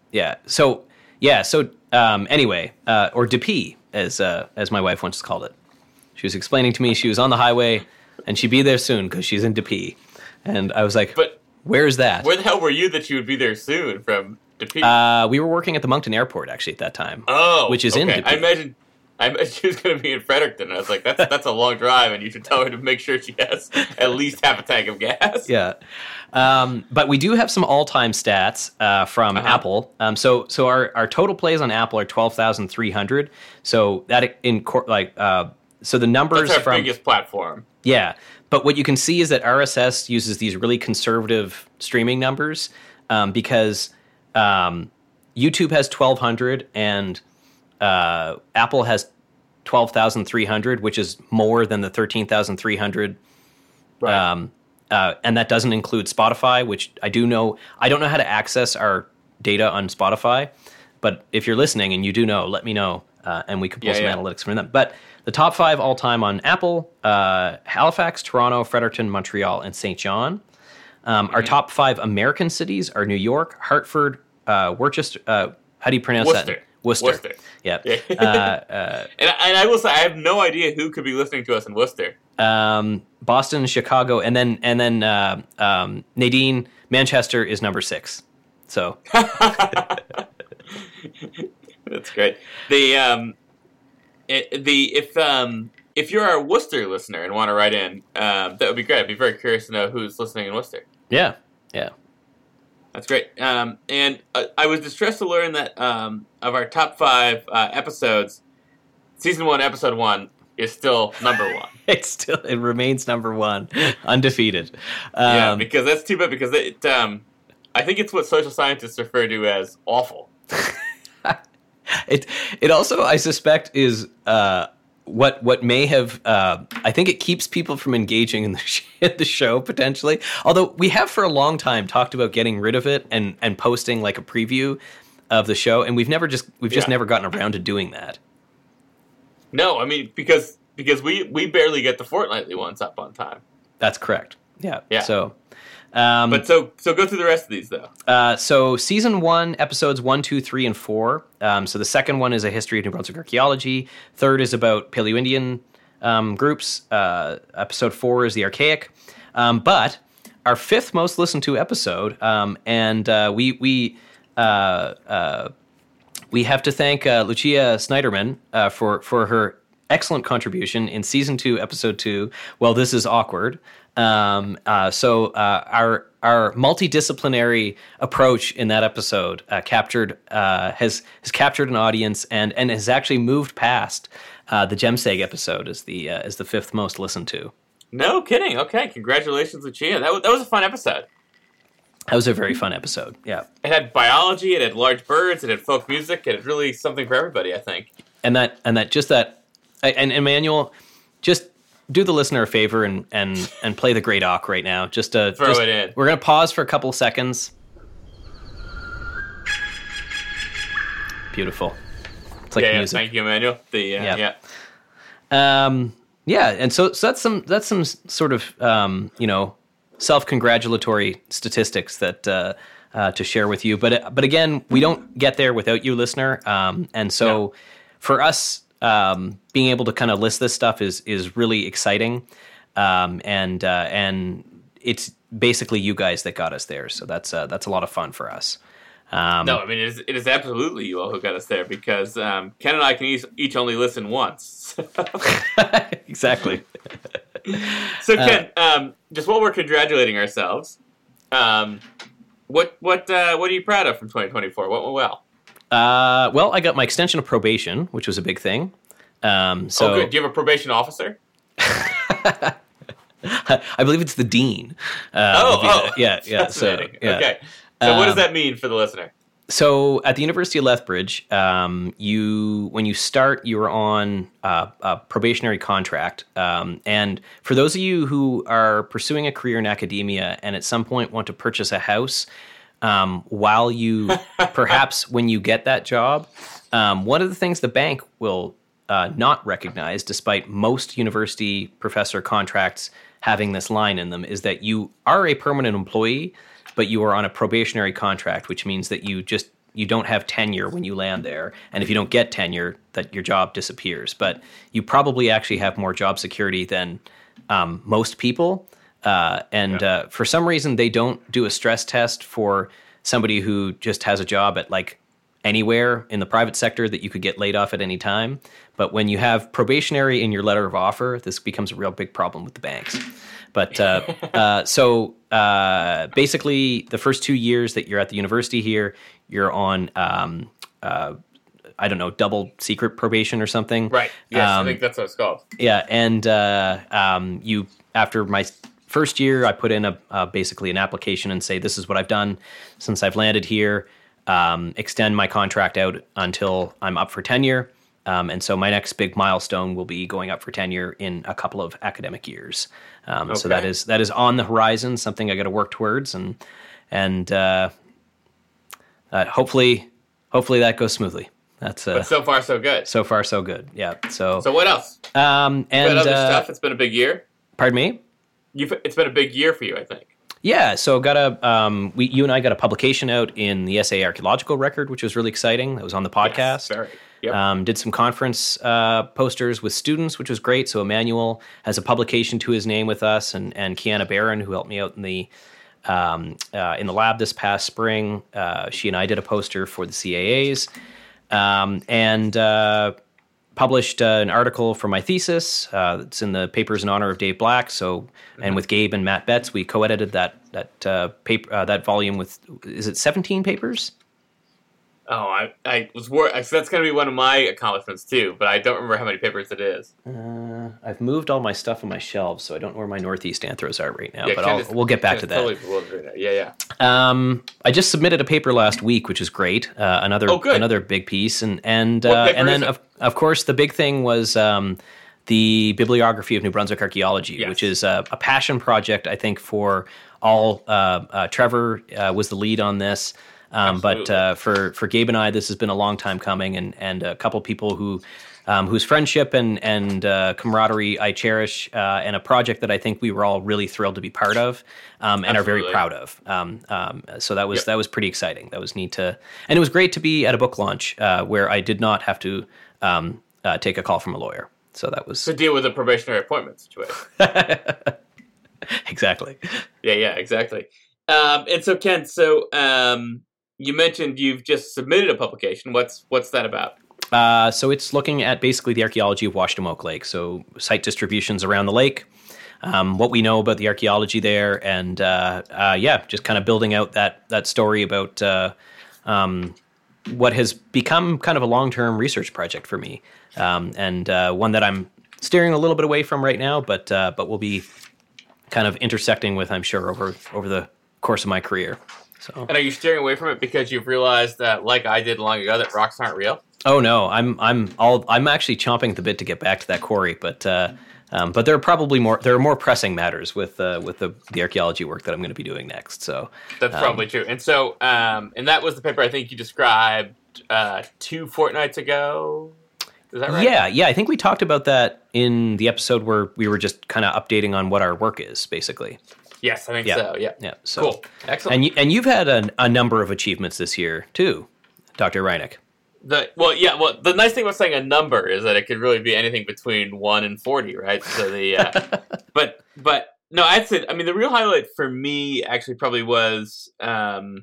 yeah. So yeah. So um, anyway, uh, or D P as uh, as my wife once called it. She was explaining to me she was on the highway and she'd be there soon because she's in D P, and I was like,
but
where's that?
Where the hell were you that you would be there soon from D P?
Uh, we were working at the Moncton Airport actually at that time.
Oh,
which is
okay.
in D P.
I imagine. I imagine she was going to be in Fredericton. I was like, that's that's a long drive, and you should tell her to make sure she has at least half a tank of gas.
Yeah. Um, but we do have some all-time stats uh, from
Uh-huh.
Apple. Um, so so our, our total plays on Apple are twelve thousand three hundred. So that in cor- like uh, so the numbers
That's our
from
biggest platform.
yeah. But what you can see is that R S S uses these really conservative streaming numbers um, because um, YouTube has twelve hundred and uh, Apple has twelve thousand three hundred, which is more than the thirteen thousand three hundred.
Right.
Um, uh, and that doesn't include Spotify, which I do know. I don't know how to access our data on Spotify, but if you're listening and you do know, let me know, uh, and we can pull
Yeah,
some
yeah.
analytics from them. But the top five all time on Apple: uh, Halifax, Toronto, Fredericton, Montreal, and Saint John. Um,
Mm-hmm.
Our top five American cities are New York, Hartford, uh, Worcester. Uh, how do you pronounce
Worcester.
that? Worcester.
Worcester.
Yeah.
Yeah.
uh, uh,
And, and I will say, I have no idea who could be listening to us in Worcester.
um, Boston, Chicago, and then and then uh, um, Nadine, Manchester is number six. So
That's great. The um, it, the if um if you're a Worcester listener and want to write in, um, that would be great. I'd be very curious to know who's listening in Worcester.
yeah, yeah.
That's great. Um, and uh, I was distressed to learn that um, of our top five uh, episodes, season one, episode one is still number one.
It's still it remains number one, undefeated.
yeah,
Um,
because that's too bad. Because it, um, I think it's what social scientists refer to as awful.
it it also I suspect is uh, what what may have uh, I think it keeps people from engaging in the sh- in the show potentially. Although we have for a long time talked about getting rid of it and and posting like a preview of the show, and we've never just we've just
Yeah.
never gotten around to doing that.
No, I mean because because we, we barely get the fortnightly ones up on time.
That's correct. Yeah.
Yeah.
So. Um,
But so so go through the rest of these though.
Uh, so season one, episodes one, two, three, and four. Um, so the second one is a history of New Brunswick archaeology. Third is about Paleo-Indian um, groups. Uh, episode four is the archaic. Um, but our fifth most listened to episode, um, and uh, we we uh, uh, we have to thank uh, Lucia Snyderman uh, for for her excellent contribution in season two, episode two. Well, this is awkward. Um, uh, so uh, our our multidisciplinary approach in that episode uh, captured uh, has has captured an audience and and has actually moved past uh, the GemSeg episode as the uh, as the fifth most listened to.
No kidding. Okay, congratulations, Lucia. That was, that was a fun episode.
That was a very fun episode. Yeah,
It had biology, it had large birds, it had folk music, it had really something for everybody, I think.
and that and that just that and Emmanuel, just do the listener a favor and and and play the Great Auk right now. Just uh,
Throw
just-
it in.
We're gonna pause for a couple seconds. Beautiful. It's like
yeah, yeah,
music.
thank you, Emmanuel. The, uh,
Yeah.
yeah.
Um, yeah, and so, so that's some that's some s- sort of um, you know self-congratulatory statistics that uh, uh, to share with you. But but again, we don't get there without you, listener. Um, and so
No.
for us, um, being able to kind of list this stuff is is really exciting. Um, and uh, and it's basically you guys that got us there. So that's uh, that's a lot of fun for us. Um,
No, I mean, it is, it is absolutely you all who got us there because um, Ken and I can each, each only listen once.
exactly.
So, Ken, um, just while we're congratulating ourselves, um, what what uh, what are you proud of from twenty twenty-four? What went well?
Uh, well, I got my extension of probation, which was a big thing. Um, so
oh, good. Do you have a probation officer?
I believe it's the dean. Uh,
Oh,
would be
oh,
the- yeah, yeah. So,
fascinating.
yeah.
Okay. So, what does
Um,
that mean for the listener?
So at the University of Lethbridge, um, you when you start, you are on uh, a probationary contract. Um, and for those of you who are pursuing a career in academia and at some point want to purchase a house, um, while you perhaps when you get that job, um, one of the things the bank will uh, not recognize, despite most university professor contracts having this line in them, is that you are a permanent employee, but you are on a probationary contract, which means that you just you don't have tenure when you land there, and if you don't get tenure, that your job disappears. But you probably actually have more job security than um, most people. Uh, and yeah. uh, for some reason, they don't do a stress test for somebody who just has a job at like anywhere in the private sector that you could get laid off at any time. But when you have probationary in your letter of offer, this becomes a real big problem with the banks. But uh, uh, so uh, basically, the first two years that you're at the university here, you're on, um, uh, I don't know, double secret probation or something.
Right. Yes,
um,
I think that's what it's called.
Yeah, and uh, um, you after my first year, I put in a uh, basically an application and say, this is what I've done since I've landed here. Um, extend my contract out until I'm up for tenure. Um, and so my next big milestone will be going up for tenure in a couple of academic years. Um, okay. So that is that is on the horizon, something I got to work towards, and and uh, uh, hopefully hopefully that goes smoothly. That's uh,
but so far so good.
So far so good. Yeah. So
so what else?
Um, and
other
uh,
stuff. It's been a big year.
Pardon me?
You've, it's been a big year for you, I think.
Yeah, so got a um, we you and I got a publication out in the S A Archaeological Record, which was really exciting. That was on the podcast.
Yes, very. Yep.
Um, did some conference uh, posters with students, which was great. So Emmanuel has a publication to his name with us, and and Kiana Barron, who helped me out in the um, uh, in the lab this past spring. Uh, she and I did a poster for the C A As, um, and uh, published uh, an article for my thesis. Uh, it's in the Papers in Honor of Dave Black. So, mm-hmm. and with Gabe and Matt Betts, we co-edited that that uh, paper uh, that volume with, is it seventeen papers?
Oh, I, I was worried. So that's going to be one of my accomplishments too, but I don't remember how many papers it is.
Uh, I've moved all my stuff on my shelves, so I don't know where my Northeast Anthros are right now,
yeah,
but I'll,
just,
we'll get back to that.
Totally yeah, yeah.
Um, I just submitted a paper last week, which is great. Uh, another
oh,
another big piece, and and uh, and then of of course the big thing was um, the Bibliography of New Brunswick Archaeology, yes. which is a, a passion project, I think, for all. Uh, uh, Trevor uh, was the lead on this. Um, but uh, for, for Gabe and I, this has been a long time coming, and, and a couple people who um, whose friendship and and uh, camaraderie I cherish, uh, and a project that I think we were all really thrilled to be part of, um, and Absolutely. are very proud of. Um, um, so that was yep. that was pretty exciting. That was neat to, and it was great to be at a book launch uh, where I did not have to um, uh, take a call from a lawyer. So that was
to deal with a probationary appointment situation.
Exactly.
Yeah, yeah, exactly. Um, and so Ken, so. Um, You mentioned you've just submitted a publication. What's what's that about?
Uh, so it's looking at basically the archaeology of Washtenamoke Lake. So site distributions around the lake, um, what we know about the archaeology there, and uh, uh, yeah, just kind of building out that that story about uh, um, what has become kind of a long-term research project for me, um, and uh, one that I'm steering a little bit away from right now, but uh, but will be kind of intersecting with, I'm sure, over over the course of my career. So.
And are you steering away from it because you've realized that, like I did long ago, that rocks aren't real?
Oh no, I'm I'm all I'm actually chomping at the bit to get back to that quarry, but uh, um, but there are probably more there are more pressing matters with uh, with the, the archaeology work that I'm going to be doing next. So
that's um, probably true. And so um, and that was the paper I think you described uh, two fortnights ago. Is that right?
Yeah, yeah. I think we talked about that in the episode where we were just kind of updating on what our work is, basically.
Yes, I think
yeah.
so. Yeah,
yeah. So,
cool, excellent.
And you, and you've had a, a number of achievements this year too, Doctor Reineck.
The well, yeah. Well, the nice thing about saying a number is that it could really be anything between one and forty, right? So the, uh, but but no, I'd say. I mean, the real highlight for me actually probably was. Um,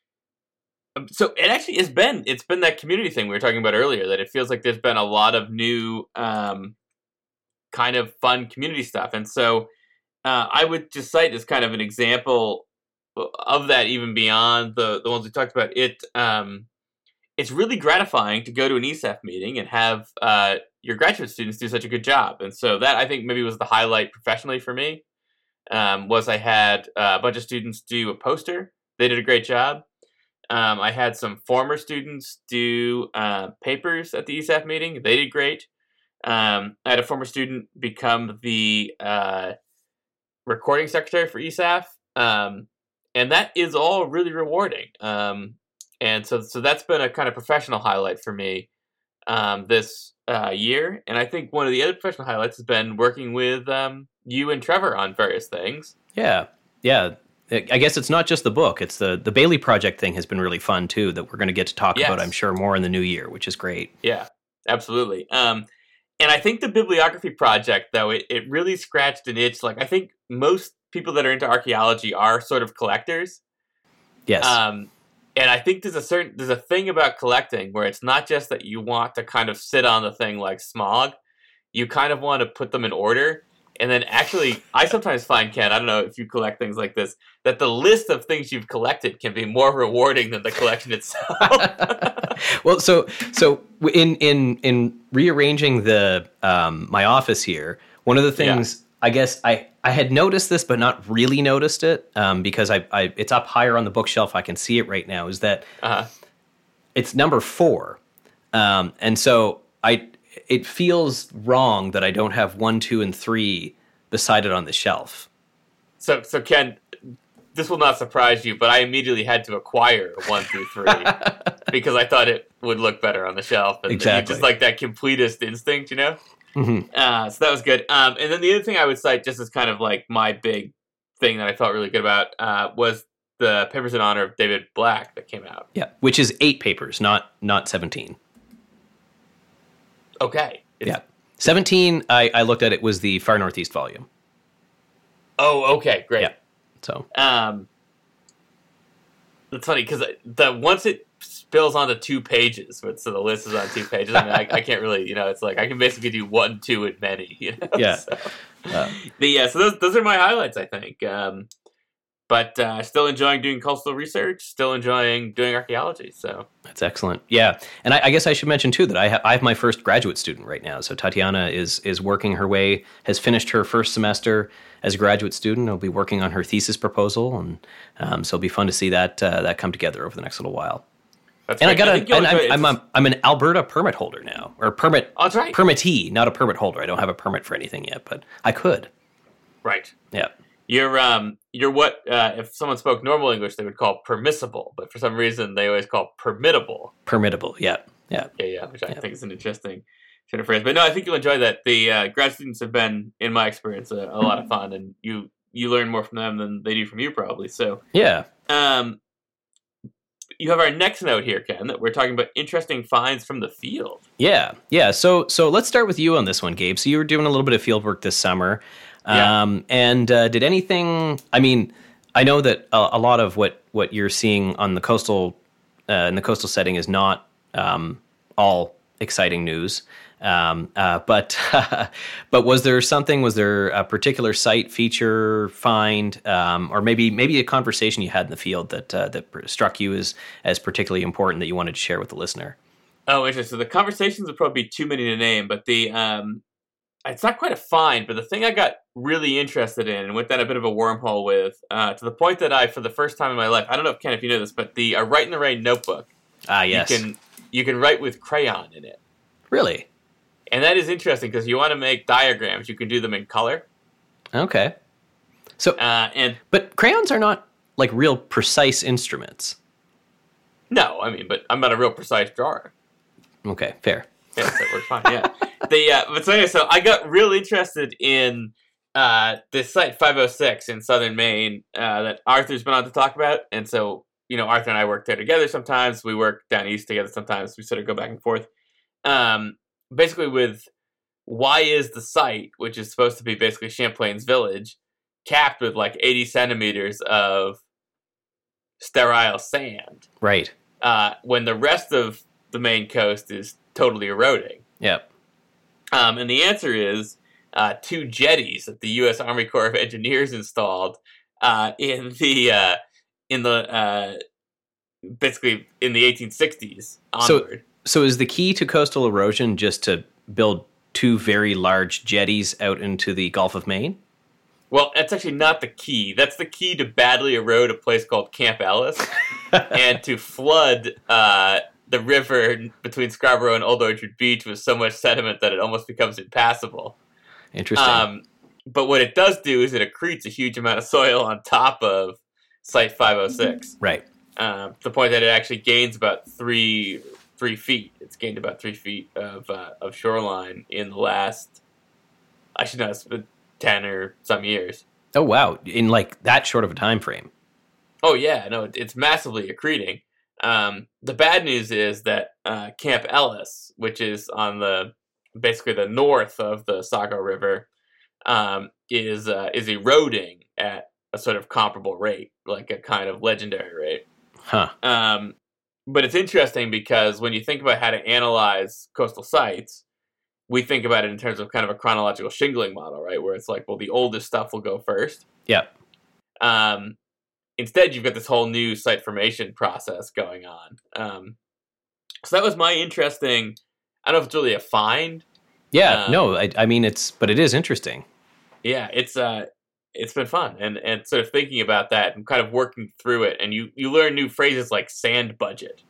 so it actually has been. It's been that community thing we were talking about earlier. That it feels like there's been a lot of new, um, kind of fun community stuff, and so. Uh, I would just cite as kind of an example of that, even beyond the, the ones we talked about. It um, it's really gratifying to go to an E S A F meeting and have uh, your graduate students do such a good job. And so that, I think, maybe was the highlight professionally for me, um, was I had uh, a bunch of students do a poster. They did a great job. Um, I had some former students do uh, papers at the E S A F meeting. They did great. Um, I had a former student become the... Uh, recording secretary for E S A F, um, and that is all really rewarding. Um, and so, so that's been a kind of professional highlight for me um, this uh, year. And I think one of the other professional highlights has been working with um, you and Trevor on various things.
Yeah, yeah, I guess it's not just the book. It's the, the Bailey Project thing has been really fun, too, that we're going to get to talk
Yes.
about, I'm sure, more in the new year, which is great.
Yeah, absolutely. Um, and I think the bibliography project, though, it, it really scratched an itch. Like, I think most people that are into archaeology are sort of collectors.
Yes.
Um, and I think there's a certain there's a thing about collecting where it's not just that you want to kind of sit on the thing like Smog. You kind of want to put them in order. And then actually, I sometimes find, Ken, I don't know if you collect things like this, that the list of things you've collected can be more rewarding than the collection itself.
Well, so so in in in rearranging the um, my office here, one of the things yeah. I guess I, I had noticed this, but not really noticed it um, because I, I it's up higher on the bookshelf. I can see it right now. Is that uh-huh. it's number four, um, and so I it feels wrong that I don't have one, two, and three beside it on the shelf.
So so Ken, this will not surprise you, but I immediately had to acquire one through three because I thought it would look better on the shelf. And
exactly.
Just like that completist instinct, you know?
Mm-hmm.
Uh, so that was good. Um, and then the other thing I would cite, just as kind of like my big thing that I felt really good about, uh, was the Papers in Honor of David Black that came out.
Yeah, which is eight papers, not not seventeen.
Okay. It's,
yeah. seventeen, I, I looked at it, was the Far Northeast volume.
Oh, okay, great.
Yeah. So,
um, it's funny because the once it spills onto two pages, so the list is on two pages. I mean, I, I can't really, you know, it's like I can basically do one, two, and many. You know?
Yeah.
So,
uh,
the, yeah. So those those are my highlights, I think. Um, but uh, still enjoying doing coastal research. Still enjoying doing archaeology. So
that's excellent. Yeah, and I, I guess I should mention too that I, ha- I have my first graduate student right now. So Tatiana is is working her way, has finished her first semester as a graduate student. I'll be working on her thesis proposal, and um, so it'll be fun to see that uh, that come together over the next little while.
That's
and
great.
I got
I
a, and I'm, I'm,
just...
a, I'm an Alberta permit holder now, or permit
oh, that's right.
permittee, not a permit holder. I don't have a permit for anything yet, but I could.
Right.
Yeah.
You're um you're what uh, if someone spoke normal English they would call permissible, but for some reason they always call permittable.
Permittable. Yeah. Yeah.
Yeah. Yeah. Which I
yeah.
think is an interesting turn of phrase. But no, I think you'll enjoy that. The uh, grad students have been, in my experience, a, a lot of fun, and you you learn more from them than they do from you, probably. So
yeah.
Um. You have our next note here, Ken, that we're talking about interesting finds from the field.
Yeah, yeah. So, so let's start with you on this one, Gabe. So you were doing a little bit of field work this summer,
yeah.
um, and uh, did anything? I mean, I know that a, a lot of what, what you're seeing on the coastal uh, in the coastal setting is not um, all exciting news. Um, uh, but but was there something? Was there a particular site, feature, find, um, or maybe maybe a conversation you had in the field that uh, that struck you as as particularly important that you wanted to share with the listener?
Oh, interesting. So the conversations would probably be too many to name, but the um, it's not quite a find. But the thing I got really interested in and went down a bit of a wormhole with, uh, to the point that I, for the first time in my life, I don't know if Ken, if you know this, but the uh, Write in the Rain notebook.
Ah, yes.
You can you can write with crayon in it.
Really?
And that is interesting because you want to make diagrams. You can do them in color.
Okay. So,
uh, and
but crayons are not like real precise instruments.
No, I mean, but I'm not a real precise drawer.
Okay, fair.
Yeah, so it works fine. Yeah. the uh, but so anyway, so I got real interested in uh, this site five oh six in southern Maine uh, that Arthur's been on to talk about, and so you know Arthur and I work there together sometimes. We work down east together sometimes. We sort of go back and forth. Um, basically with why is the site, which is supposed to be basically Champlain's village, capped with like eighty centimeters of sterile sand.
Right.
Uh, when the rest of the Maine coast is totally eroding.
Yep.
Um, and the answer is uh, two jetties that the U S Army Corps of Engineers installed uh, in the uh, in the uh, basically in the eighteen sixties onward.
So, So is the key to coastal erosion just to build two very large jetties out into the Gulf of Maine?
Well, that's actually not the key. That's the key to badly erode a place called Camp Ellis and to flood uh, the river between Scarborough and Old Orchard Beach with so much sediment that it almost becomes impassable.
Interesting.
Um, but what it does do is it accretes a huge amount of soil on top of Site five oh six.
Right.
Um, to the point that it actually gains about three... Three feet. It's gained about three feet of uh, of shoreline in the last, I should know, it's been ten or some years.
Oh wow! In like that short of a time frame.
Oh yeah, no, it- it's massively accreting. Um, the bad news is that uh, Camp Ellis, which is on the basically the north of the Saco River, um, is uh, is eroding at a sort of comparable rate, like a kind of legendary rate.
Huh.
Um, but it's interesting because when you think about how to analyze coastal sites, we think about it in terms of kind of a chronological shingling model, right? Where it's like, well, the oldest stuff will go first.
Yeah.
Um, instead, you've got this whole new site formation process going on. Um, so that was my interesting. I don't know if it's really a find.
Yeah.
Um,
no, I, I mean it's, but it is interesting.
Yeah, it's uh, it's been fun, and and sort of thinking about that and kind of working through it, and you you learn new phrases like sand budget.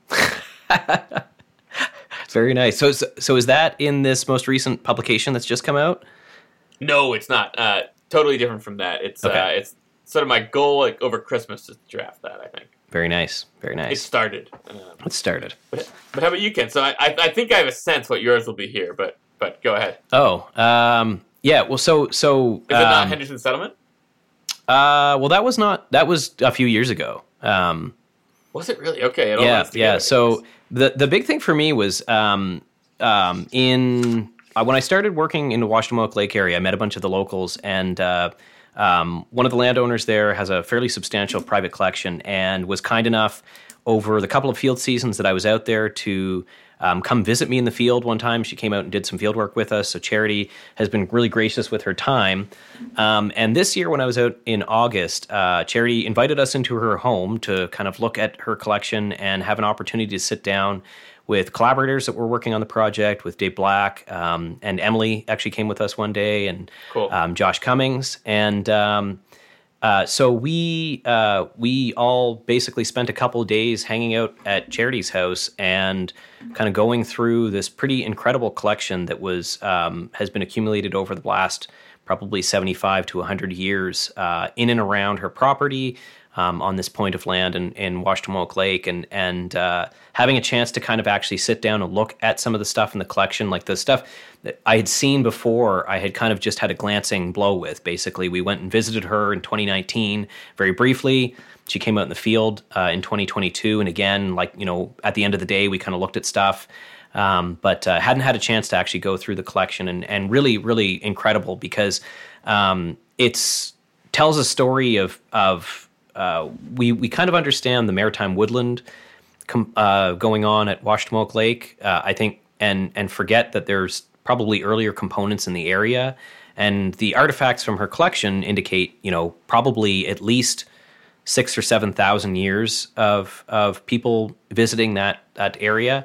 Very nice. So, so, so is that in this most recent publication that's just come out?
No, it's not. Uh, totally different from that. It's
Okay.
uh, it's sort of my goal, like over Christmas, to draft that. I think
Very nice. Very
it
nice.
started. Um,
It started.
but, but how about you, Ken? So I, I I think I have a sense what yours will be here, but but go ahead.
Oh, um, yeah. Well, so so
Is it not
um,
Henderson Settlement?
Uh, well, that was not. That was a few years ago. Um,
Was it really? Okay. It all
yeah,
runs together.
yeah. So the the big thing for me was um, um, in uh, when I started working in the Washtenamock Lake area, I met a bunch of the locals, and uh, um, one of the landowners there has a fairly substantial private collection, and was kind enough over the couple of field seasons that I was out there to um, come visit me in the field one time. She came out and did some field work with us. So Charity has been really gracious with her time. Um, and this year when I was out in August, uh, Charity invited us into her home to kind of look at her collection and have an opportunity to sit down with collaborators that were working on the project, with Dave Black, um, and Emily actually came with us one day, and
Cool.
um, Josh Cummings. And um, Uh, so we uh, we all basically spent a couple of days hanging out at Charity's house and kind of going through this pretty incredible collection that was um, has been accumulated over the last probably seventy-five to one hundred years uh, in and around her property um, on this point of land in, in Washtenamock Lake, and and uh, having a chance to kind of actually sit down and look at some of the stuff in the collection, like the stuff that I had seen before, I had kind of just had a glancing blow with. Basically, we went and visited her in twenty nineteen very briefly. She came out in the field uh, in twenty twenty-two, and again, like, you know, at the end of the day, we kind of looked at stuff, um, but uh, hadn't had a chance to actually go through the collection, and and really, really incredible because um, it's tells a story of of uh, we we kind of understand the maritime woodland com- uh, going on at Washtenamock Lake, uh, I think, and and forget that there's probably earlier components in the area, and the artifacts from her collection indicate, you know, probably at least six or seven thousand years of of people visiting that that area,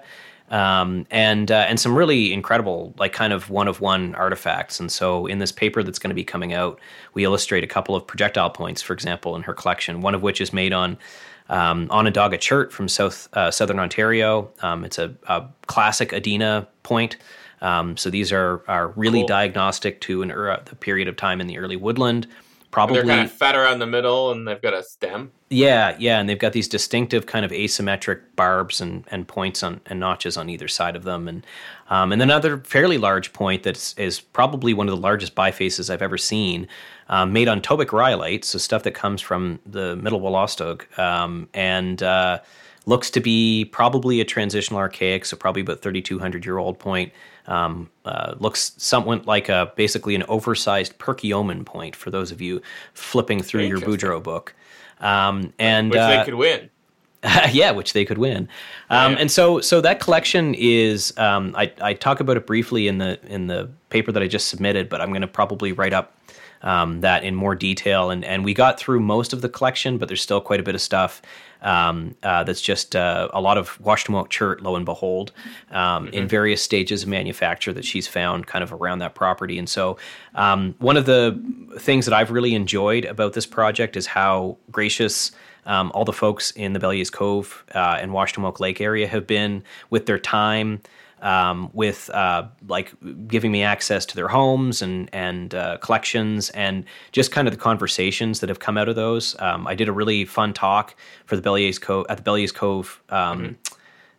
um, and uh, and some really incredible, like, kind of one of one artifacts. And so, in this paper that's going to be coming out, we illustrate a couple of projectile points, for example, in her collection. One of which is made on um, Onondaga Chert from South uh, Southern Ontario. Um, it's a, a classic Adena point. Um, so these are are really
Cool.
diagnostic to an er, the period of time in the early woodland. Probably,
They're kind of fat around the middle, and they've got a stem.
yeah, yeah, and they've got these distinctive kind of asymmetric barbs and, and points on and notches on either side of them, and um, and another fairly large point that is probably one of the largest bifaces I've ever seen, um, made on Tobic rhyolite, so stuff that comes from the Middle Wolastoq, um, and uh, looks to be probably a transitional archaic, so probably about thirty-two hundred year old point. Um, uh, looks somewhat like a basically an oversized Perkiomen point for those of you flipping through your
Interesting.
Boudreaux book, um, and
Which
uh,
they could win.
yeah, which they could win. Um,
Yeah.
And so, so that collection is. Um, I, I talk about it briefly in the in the paper that I just submitted, but I'm going to probably write up um, that in more detail. And and we got through most of the collection, but there's still quite a bit of stuff um, uh, that's just uh, a lot of Washtenamock Chert, lo and behold, um, in various stages of manufacture that she's found kind of around that property. And so, um, one of the things that I've really enjoyed about this project is how gracious Um, all the folks in the Belliers Cove uh, and Washtenamock Lake area have been with their time, um, with uh, like giving me access to their homes and and uh, collections, and just kind of the conversations that have come out of those. Um, I did a really fun talk for the Belliers Cove at the Belliers Cove um,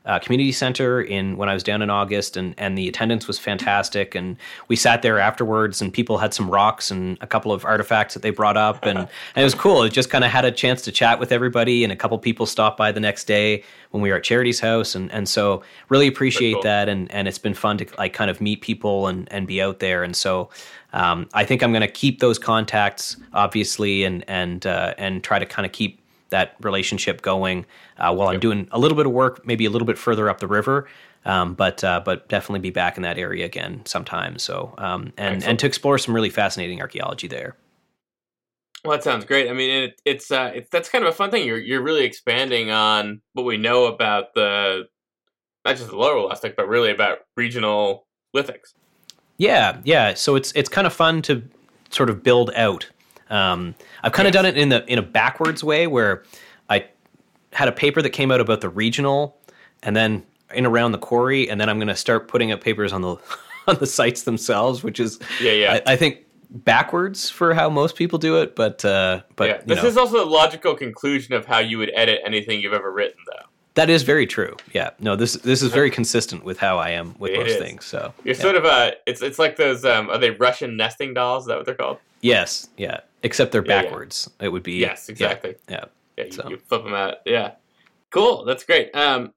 uh, community center in when I was down in August, and and the attendance was fantastic. And we sat there afterwards, and people had some rocks and a couple of artifacts that they brought up, and, and it was cool. It just kind of had a chance to chat with everybody, and a couple people stopped by the next day when we were at Charity's house, and and so really appreciate
cool.
that, and and it's been fun to like kind of meet people and and be out there, and so. Um, I think I'm going to keep those contacts, obviously, and and uh, and try to kind of keep that relationship going uh, while I'm
Yep.
doing a little bit of work, maybe a little bit further up the river, um, but uh, but definitely be back in that area again sometime. So um, and
Excellent.
and to explore some really fascinating archaeology there.
Well, that sounds great. I mean, it, it's uh, it's that's kind of a fun thing. You're you're really expanding on what we know about the not just the lower Olestic, but really about regional lithics.
Yeah, yeah. So it's it's kind of fun to sort of build out. Um, I've kind of
Yes.
done it in the in a backwards way, where I had a paper that came out about the regional, and then in around the quarry, and then I'm going to start putting up papers on the on the sites themselves, which is
Yeah, yeah.
I, I think backwards for how most people do it, but uh, but
yeah.
you
This
know,
is also the logical conclusion of how you would edit anything you've ever written, though.
that is very true. Yeah, no, this this is very consistent with how I am with
It
most
is.
things. So
You're
yeah.
sort of a it's it's like those um are they Russian nesting dolls? Is that what they're called?
yes, yeah, except they're
Yeah, yeah.
backwards. It would be
Yes,
yeah,
exactly.
Yeah.
Yeah, you,
So.
you flip them out. Yeah, cool. That's great. Um,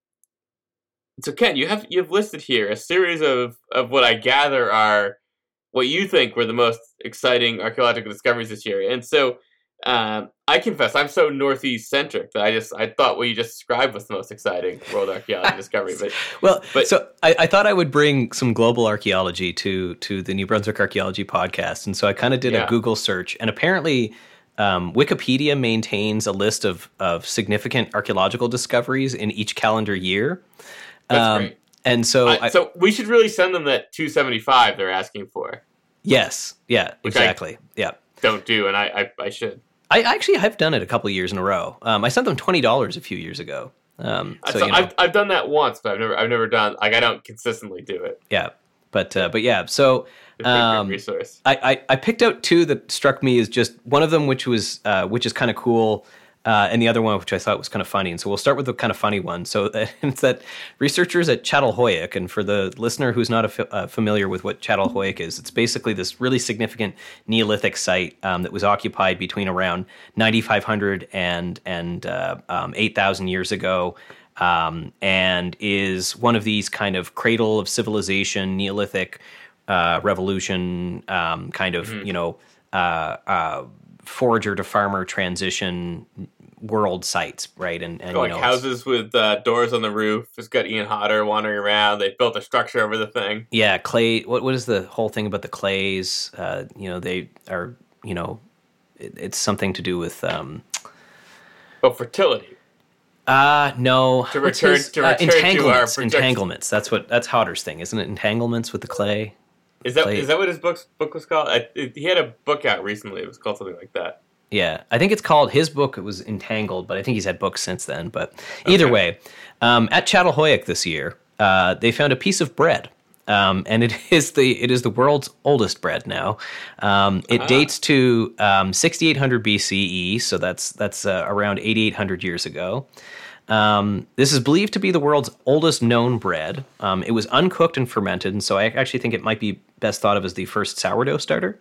so Ken, you have you've listed here a series of of what I gather are what you think were the most exciting archaeological discoveries this year, and so. Um, I confess, I'm so northeast centric that I just I thought what you just described was the most exciting world archaeology discovery. But
Well,
But-
so I, I thought I would bring some global archaeology to to the New Brunswick Archaeology Podcast, and so I kind of did
Yeah.
a Google search, and apparently um, Wikipedia maintains a list of of significant archaeological discoveries in each calendar year.
that's
Um,
great.
And so,
I-
I,
so we should really send them that two seventy-five they're asking for.
yes, yeah,
Which I-
exactly, yeah.
Don't do, and I I, I should.
I actually have done it a couple of years in a row. Um, I sent them twenty dollars a few years ago. Um, so,
so
you know,
I've I've done that once, but I've never I've never done like I don't consistently do it.
yeah, but uh, but yeah, so.
It's a pretty
Um,
great resource.
I, I, I picked out two that struck me as just one of them, which was uh, which is kind of cool, uh, and the other one which I thought was kind of funny. And so we'll start with the kind of funny one. So uh, it's that researchers at Çatalhöyük, and for the listener who's not a, uh, familiar with what Çatalhöyük is, it's basically this really significant Neolithic site um, that was occupied between around ninety-five hundred and and uh, um, eight thousand years ago. Um, and is one of these kind of cradle of civilization, Neolithic uh, revolution, um, kind of,
Mm-hmm.
you know, uh, uh, forager to farmer transition world sites, right? And, and
Like
you know, it's-
houses with uh, doors on the roof. It's got Ian Hodder wandering around. They built a structure over the thing.
yeah, clay. What what is the whole thing about the clays? Uh, you know, they are, you know, it, it's something to do with. Um,
Oh, fertility.
Uh no.
To
What's
return-
his-
to
uh,
return to our
entanglements.
projection.
Entanglements. That's what that's Hodder's thing, isn't it? Entanglements with the clay.
Is that
Clay-
is that what his book book was called? I, it, he had a book out recently. It was called something like that.
Yeah, I think it's called his book. It was Entangled, but I think he's had books since then. But either
Okay.
way, um, at Çatalhöyük this year, uh, they found a piece of bread, um, and it is the it is the world's oldest bread now. Um, it
Ah.
dates to um, sixty-eight hundred B C E, so that's that's uh, around eighty-eight hundred years ago. Um, this is believed to be the world's oldest known bread. Um, it was uncooked and fermented, and so I actually think it might be best thought of as the first sourdough starter.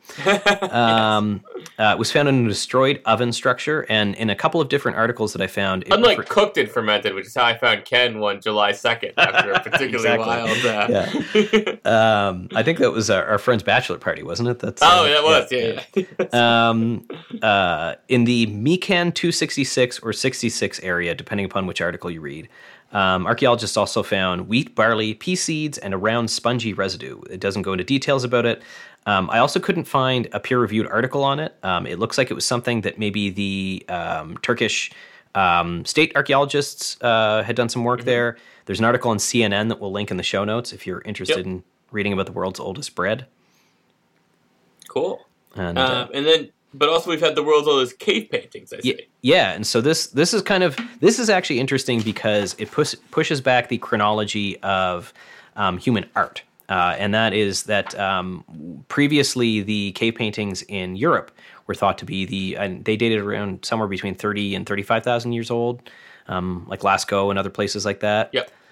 Um, uh, it was found in a destroyed oven structure, and in a couple of different articles that I found, it
Unlike
refer-
cooked and fermented, which is how I found Ken one July second after a particularly
Exactly.
wild. Uh,
yeah, um, I think that was our, our friend's bachelor party, wasn't it? That's uh,
oh, that was yeah. yeah.
um, uh, in the Mikan two sixty-six or sixty-six area, depending upon which article you read. Um, archaeologists also found wheat, barley, pea seeds, and a round spongy residue. It doesn't go into details about it. Um, I also couldn't find a peer-reviewed article on it. Um, it looks like it was something that maybe the um, Turkish um, state archaeologists uh, had done some work
Mm-hmm.
there. There's an article on C N N that we'll link in the show notes if you're interested
Yep.
in reading about the world's oldest bread.
Cool.
And, uh,
Um, and then, but also we've had the world's oldest cave paintings. I see.
Yeah, yeah, and so this this is kind of this is actually interesting because it push, pushes back the chronology of um, human art, uh, and that is that um, previously the cave paintings in Europe were thought to be the and they dated around somewhere between thirty and thirty five thousand years old, um, like Lascaux and other places like that.
Yep.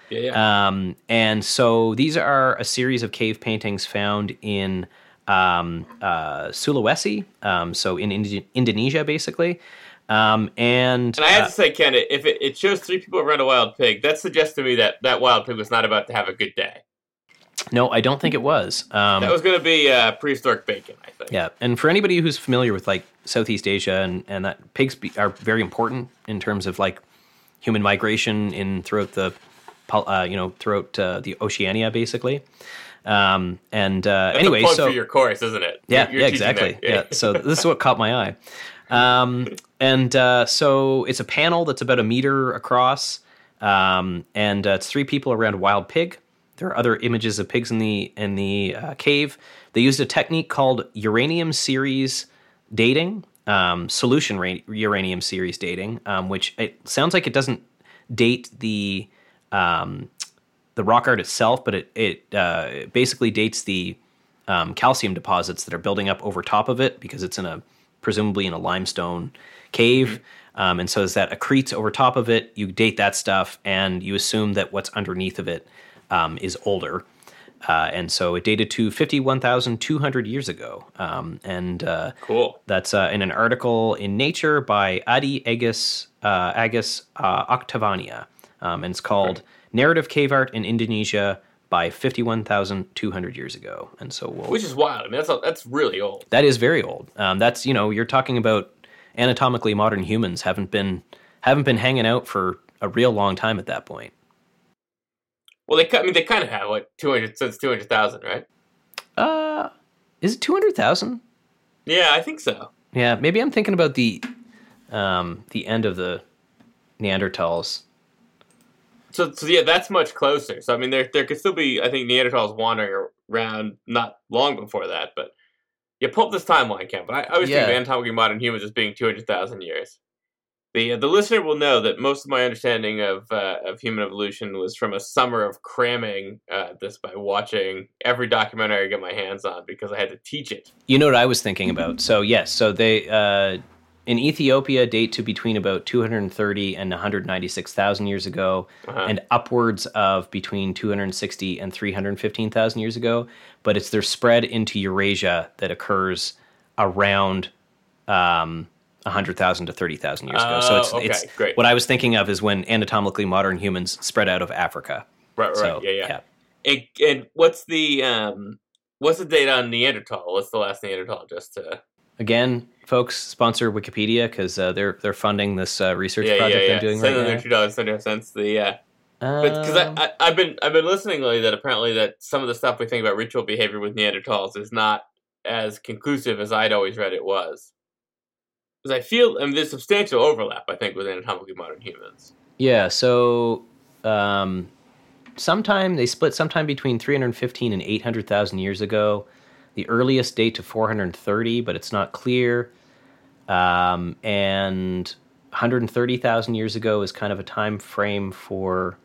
Yeah, yeah.
Um, and so these are a series of cave paintings found in um, uh, Sulawesi, um, so in Indi- Indonesia, basically. Um, and
And I have
uh,
to say, Ken, if it, it shows three people around a wild pig, that suggests to me that that wild pig was not about to have a good day.
no, I don't think it was. Um,
That was going to be uh, prehistoric bacon, I think.
Yeah, and for anybody who's familiar with like Southeast Asia and, and that pigs be, are very important in terms of like human migration in throughout the uh, you know throughout uh, the Oceania basically. Um, and uh,
That's
anyway,
a plug
so
for your course, isn't it?
yeah,
You're
yeah,
teaching
exactly.
that.
Yeah, so this is what caught my eye. Um, and uh, so it's a panel that's about a meter across, um, and uh, it's three people around a wild pig. There are other images of pigs in the in the uh, cave. They used a technique called uranium series dating, um, solution ra- uranium series dating, um, which it sounds like it doesn't date the um, the rock art itself, but it it uh, basically dates the um, calcium deposits that are building up over top of it because it's in a presumably in a limestone cave. Mm-hmm. Um, and so as that accretes over top of it, you date that stuff and you assume that what's underneath of it um, is older. Uh, and so it dated to fifty-one thousand two hundred years ago. Um, and uh,
cool.
That's uh, in an article in Nature by Adi Agus, uh, Agus uh, Octavania. Um, and it's called right. Narrative Cave Art in Indonesia by fifty-one thousand two hundred years ago. And so we'll,
Which is wild. I mean, that's a, that's really old.
That is very old. Um, that's, you know, you're talking about anatomically modern humans haven't been haven't been hanging out for a real long time at that point.
Well, they I mean they kind of have like two hundred since two hundred thousand, right?
Uh, is it two hundred thousand?
Yeah, I think so.
Yeah, maybe I'm thinking about the um, the end of the Neanderthals.
So, so yeah, that's much closer. So I mean, there there could still be I think Neanderthals wandering around not long before that, but you pull up this timeline, Ken. But I, I was
Yeah.
thinking anatomically modern humans as being two hundred thousand years. The uh, the listener will know that most of my understanding of uh, of human evolution was from a summer of cramming uh, this by watching every documentary I get my hands on because I had to teach it.
You know what I was thinking about? So yes, so they uh, in Ethiopia date to between about two hundred thirty and one hundred ninety-six thousand years ago,
Uh-huh.
and upwards of between two hundred sixty and three hundred fifteen thousand years ago. But it's their spread into Eurasia that occurs around um, one hundred thousand to thirty thousand years ago. So
Oh,
it's,
okay,
it's
great.
what I was thinking of is when anatomically modern humans spread out of Africa.
Right, right,
So,
yeah, yeah. And, and what's the um, what's the date on Neanderthal? What's the last Neanderthal? Just to
Again, folks, sponsor Wikipedia because uh, they're they're funding this uh, research
yeah,
project
yeah, yeah.
I'm doing
Send
right
them their
now.
two dollars seventy cents. The uh, because
Um,
I, I I've been I've been listening lately that apparently that some of the stuff we think about ritual behavior with Neanderthals is not as conclusive as I'd always read it was. Because I feel I mean there's substantial overlap I think with anatomically modern humans.
Yeah, so um, sometime they split sometime between three hundred fifteen and eight hundred thousand years ago. The earliest date to four hundred thirty, but it's not clear. Um, and one hundred thirty thousand years ago is kind of a time frame for.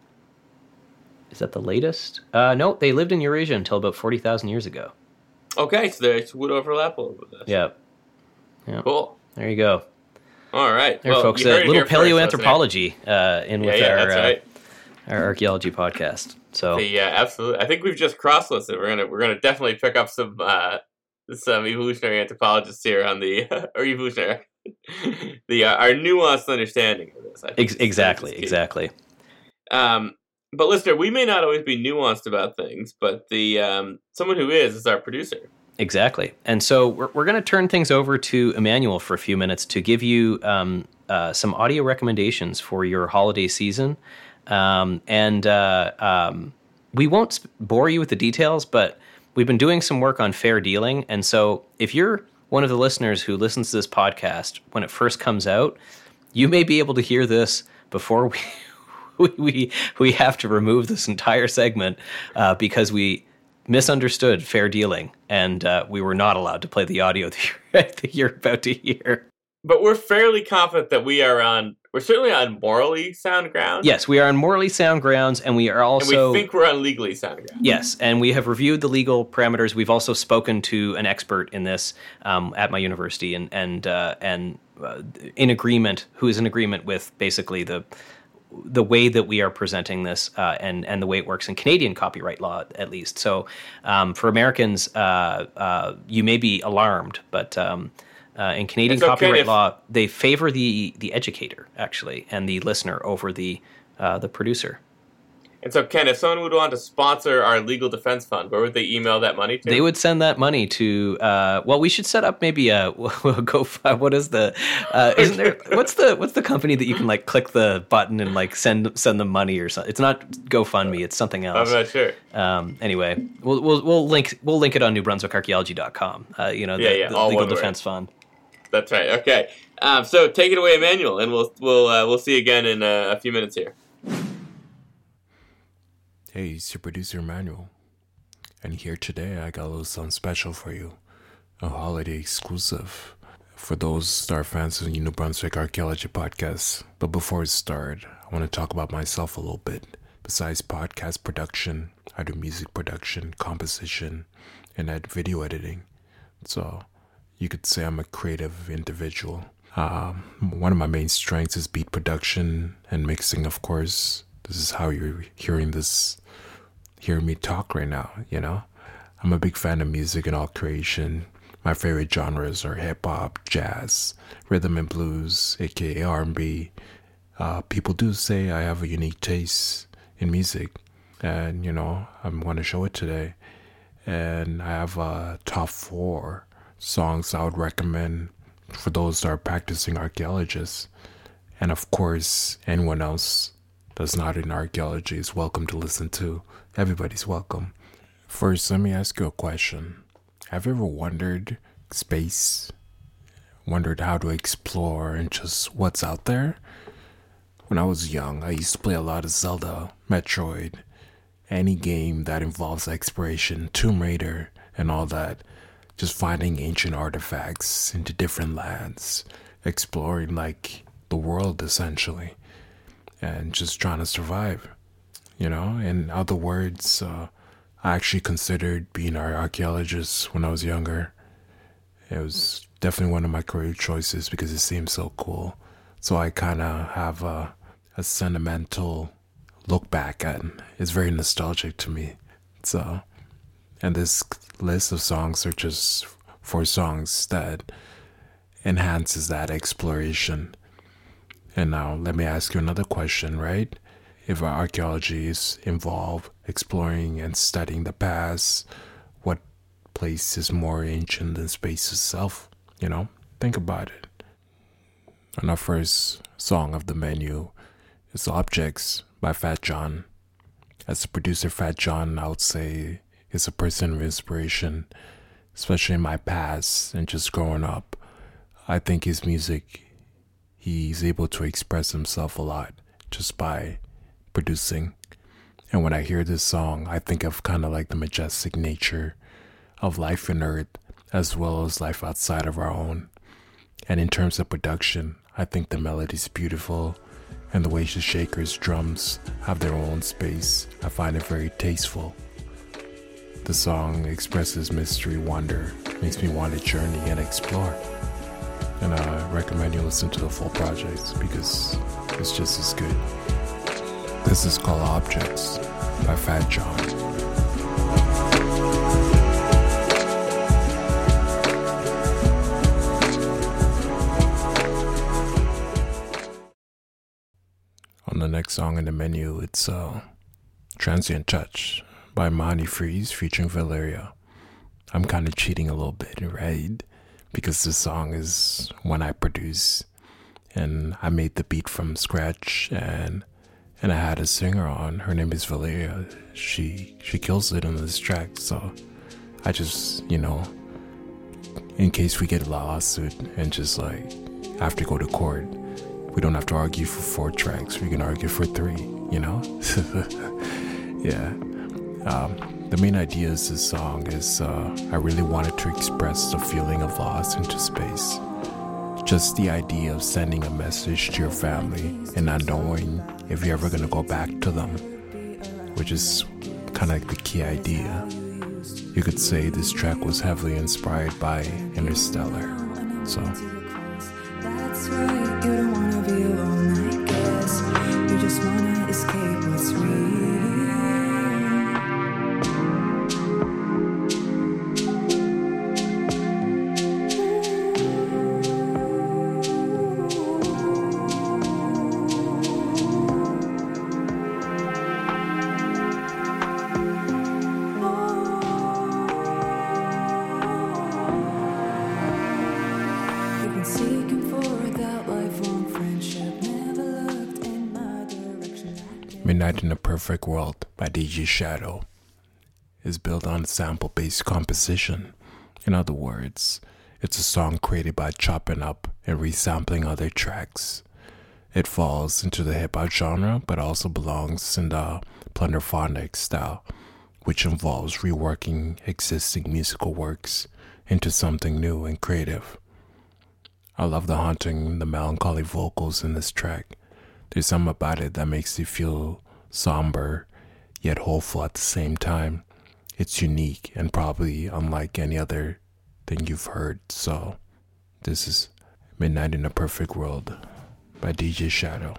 Is that the latest? Uh, no, they lived in Eurasia until about forty thousand years ago.
Okay, so there would overlap a little bit. With this.
Yeah. Yeah.
Cool.
There you go.
All right,
There,
well,
folks.
you
A
heard it
little
here first,
paleoanthropology uh, in
listener.
with
Yeah, yeah,
our
that's
uh,
right.
our archaeology podcast. So
Yeah, absolutely. I think we've just cross-listed. We're gonna we're gonna definitely pick up some uh, some evolutionary anthropologists here on the or evolutionary the uh, our nuanced understanding of this. I think
ex-
is-
exactly,
is key.
exactly.
Um, but listener, we may not always be nuanced about things, but the um, someone who is is our producer.
Exactly. And so we're, we're going to turn things over to Emmanuel for a few minutes to give you um, uh, some audio recommendations for your holiday season. Um, and uh, um, we won't sp- bore you with the details, but we've been doing some work on fair dealing. And so if you're one of the listeners who listens to this podcast when it first comes out, you may be able to hear this before we we we, we have to remove this entire segment uh, because we misunderstood fair dealing, and uh, we were not allowed to play the audio that you're, that you're about to hear.
But we're fairly confident that we are on. We're certainly on morally sound ground.
Yes, we are on morally sound grounds, and we are also...
and we think we're on legally sound ground.
Yes, and we have reviewed the legal parameters. We've also spoken to an expert in this um, at my university, and and uh, and uh, in agreement, who is in agreement with basically the the way that we are presenting this uh, and and the way it works in Canadian copyright law, at least. So um, for Americans, uh, uh, you may be alarmed, but um, uh, in Canadian
okay
copyright
if-
law, they favor the the educator actually and the listener over the uh, the producer.
And so, Ken, if someone would want to sponsor our legal defense fund, where would they email that money to?
They would send that money to. Uh, well, we should set up maybe a we'll go. What is the? Uh, isn't there? What's the? What's the company that you can like click the button and like send send them money or something? It's not GoFundMe. It's something else.
I'm not sure.
Um, anyway, we'll we'll we'll link we'll link it on New Brunswick Archaeology dot com. Uh, you know, the,
Yeah, yeah,
the
all
Legal
one word.
Defense Fund.
That's right. Okay. Um, so take it away, Emmanuel, and we'll we'll uh, we'll see you again in uh, a few minutes here.
Hey, it's your producer Emmanuel, and here today I got a little something special for you, a holiday exclusive for those star fans of the New Brunswick Archaeology Podcast. But before we start, I want to talk about myself a little bit. Besides podcast production, I do music production, composition, and I do video editing. So you could say I'm a creative individual. Um, one of my main strengths is beat production and mixing, of course. This is how you're hearing this, hearing me talk right now, you know? I'm a big fan of music and all creation. My favorite genres are hip-hop, jazz, rhythm and blues, aka R and B. Uh, people do say I have a unique taste in music, and, you know, I'm going to show it today. And I have a top four songs I would recommend for those that are practicing archaeologists. And, of course, anyone else that's not in archaeology is welcome to listen to. Everybody's welcome. First, let me ask you a question. Have you ever wondered space? Wondered how to explore and just what's out there? When I was young, I used to play a lot of Zelda, Metroid, any game that involves exploration, Tomb Raider, and all that. Just finding ancient artifacts into different lands, exploring like the world essentially. And just trying to survive, you know? In other words, uh, I actually considered being an archaeologist when I was younger. It was definitely one of my career choices because it seemed so cool. So I kind of have a, a sentimental look back at it. It's very nostalgic to me. So, and this list of songs are just four songs that enhances that exploration. And now let me ask you another question, right? If our archaeology is involved exploring and studying the past, what place is more ancient than space itself? You know, think about it. And our first song of the menu is Objects by Fat John. As the producer, Fat John, I would say, is a person of inspiration, especially in my past and just growing up. I think his music, he's able to express himself a lot just by producing. And when I hear this song, I think of kind of like the majestic nature of life on Earth, as well as life outside of our own. And in terms of production, I think the melody's beautiful, and the way the shakers, drums have their own space, I find it very tasteful. The song expresses mystery, wonder, makes me want to journey and explore. And I recommend you listen to the full project because it's just as good. This is called Objects by Fat John. On the next song in the menu, it's uh, Transient Touch by Monty Freeze featuring Valeria. I'm kind of cheating a little bit, right? Because this song is one I produced, and I made the beat from scratch, and and I had a singer on. Her name is Valeria. She she kills it on this track, so I just, you know, in case we get a lawsuit and just like have to go to court, we don't have to argue for four tracks. We can argue for three, you know? Yeah. Um, the main idea of this song is uh, I really wanted to express the feeling of loss into space. Just the idea of sending a message to your family and not knowing if you're ever going to go back to them, which is kind of like the key idea. You could say this track was heavily inspired by Interstellar. So
That's right, you don't wanna be alone, I guess. You just
Midnight in a Perfect World by D J Shadow is built on sample-based composition. In other words, it's a song created by chopping up and resampling other tracks. It falls into the hip-hop genre, but also belongs in the plunderphonic style, which involves reworking existing musical works into something new and creative. I love the haunting, the melancholy vocals in this track. There's something about it that makes you feel somber, yet hopeful at the same time. It's unique and probably unlike any other thing you've heard. So, this is Midnight in a Perfect World by D J Shadow.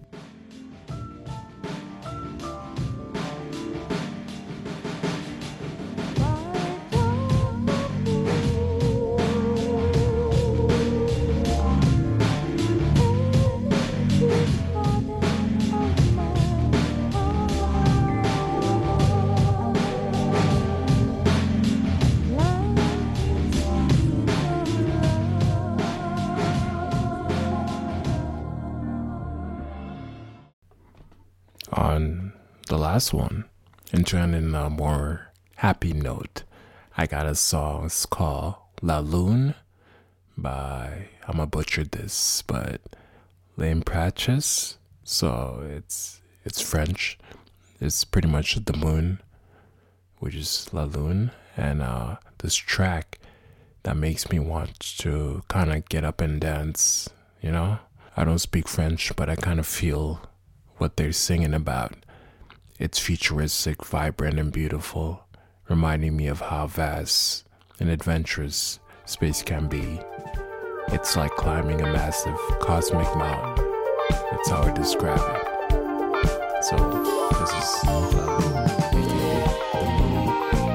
On the last one, and turning a more happy note, I got a song. It's called La Lune by, I'm gonna butcher this, but Lane Pratchess. So it's it's French. It's pretty much the moon, which is La Lune, and uh, this track that makes me want to kind of get up and dance. You know, I don't speak French, but I kind of feel what they're singing about. It's futuristic, vibrant, and beautiful, reminding me of how vast and adventurous space can be. It's like climbing a massive cosmic mountain. That's how I describe it. So, this is La Lune, aka the moon.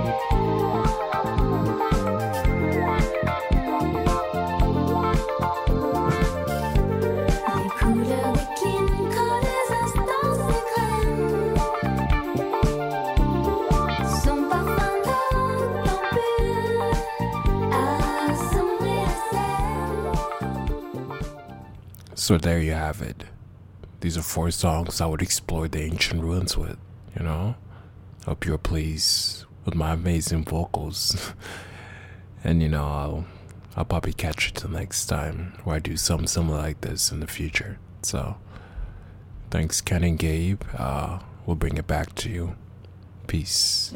So there you have it. These are four songs I would explore the ancient ruins with, you know? Hope you're pleased with my amazing vocals. And, you know, I'll, I'll probably catch you till next time where I do something similar like this in the future. So, thanks, Ken and Gabe. Uh, we'll bring it back to you. Peace.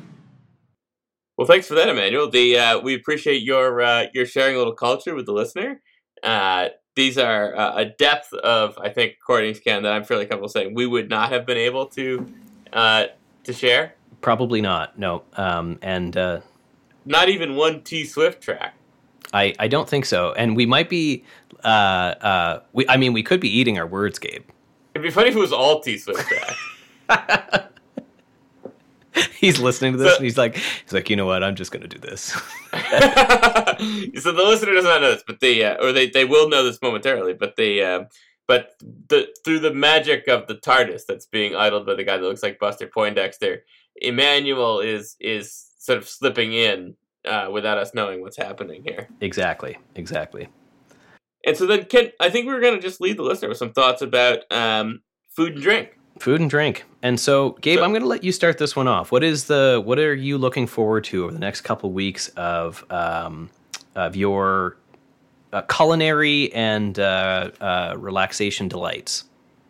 Well, thanks for that, Emmanuel. The uh, we appreciate your uh, your sharing a little culture with the listener. Uh, these are uh, a depth of, I think, according to Ken, that I'm fairly comfortable saying we would not have been able to uh, to share.
Probably not. No, um, and uh,
not even one T Swift track.
I, I don't think so. And we might be. Uh, uh, we I mean, we could be eating our words, Gabe.
It'd be funny if it was all T Swift tracks.
He's listening to this so, and he's like, he's like, you know what? I'm just going to do this.
So the listener does not know this, but they, uh, or they, they will know this momentarily, but they, uh, but the through the magic of the TARDIS that's being idled by the guy that looks like Buster Poindexter, Emmanuel is is sort of slipping in uh, without us knowing what's happening here.
Exactly, exactly.
And so then, Ken, I think we we're going to just lead the listener with some thoughts about um, food and drink.
Food and drink. And so, Gabe,
so,
I'm going to let you start this one off. What is the what are you looking forward to over the next couple weeks of um, of your uh, culinary and uh, uh, relaxation delights?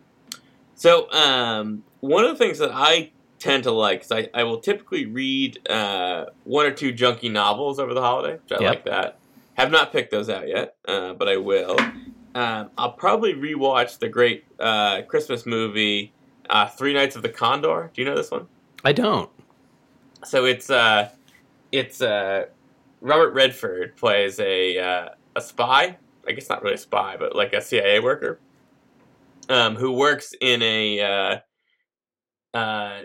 So, um, one of the things that I tend to like is I, I will typically read uh, one or two junky novels over the holiday, which I
yep.
like that. Have not picked those out yet, uh, but I will. Um, I'll probably rewatch the great uh, Christmas movie, Uh, Three Nights of the Condor. Do you know this one?
I don't.
So it's uh, it's uh, Robert Redford plays a uh, a spy. I guess not really a spy, but like a C I A worker, um, who works in a uh, uh,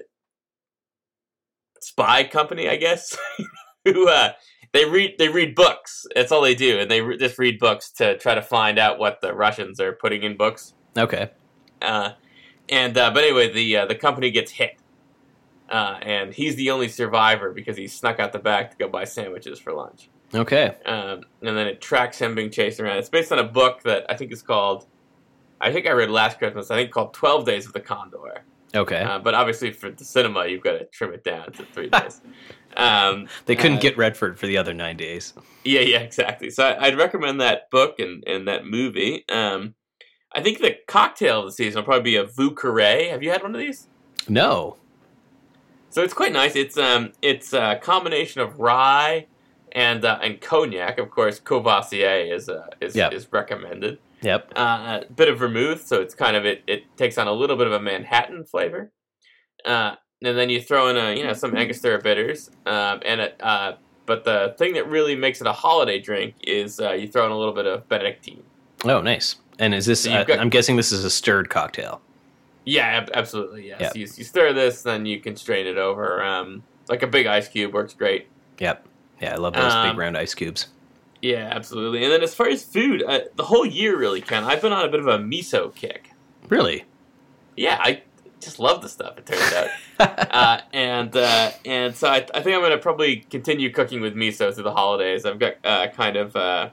spy company. I guess who uh, they read they read books. That's all they do, and they re- just read books to try to find out what the Russians are putting in books.
Okay.
Uh, And uh, but anyway, the uh, the company gets hit, uh, and he's the only survivor because he snuck out the back to go buy sandwiches for lunch.
Okay.
Um, and then it tracks him being chased around. It's based on a book that I think is called, I think I read last Christmas. I think called Twelve Days of the Condor.
Okay.
Uh, but obviously for the cinema, you've got to trim it down to three days. Um,
they couldn't
uh,
get Redford for the other nine days.
Yeah, yeah, exactly. So I, I'd recommend that book and, and that movie. Um, I think the cocktail of the season will probably be a Vieux Carré. Have you had one of these?
No.
So it's quite nice. It's um, it's a combination of rye and uh, and cognac. Of course, Courvoisier is uh, is
Yep.
is recommended.
Yep.
Uh, a bit of vermouth, so it's kind of it. It takes on a little bit of a Manhattan flavor. Uh, and then you throw in a you know some Angostura bitters, um, and it. Uh, but the thing that really makes it a holiday drink is uh, you throw in a little bit of Benedictine.
Oh, nice. And is this?
So you've
Uh,
got-
I'm guessing this is a stirred cocktail.
Yeah, ab- absolutely. Yes.
Yep.
You, you stir this, then you can strain it over. Um, like a big ice cube works great.
Yep. Yeah, I love those
Um,
big round ice cubes.
Yeah, absolutely. And then as far as food, uh, the whole year really, Ken, I've been on a bit of a miso kick.
Really?
Yeah, I just love the stuff. It turns out, uh, and uh, and so I, I think I'm going to probably continue cooking with miso through the holidays. I've got uh, kind of uh,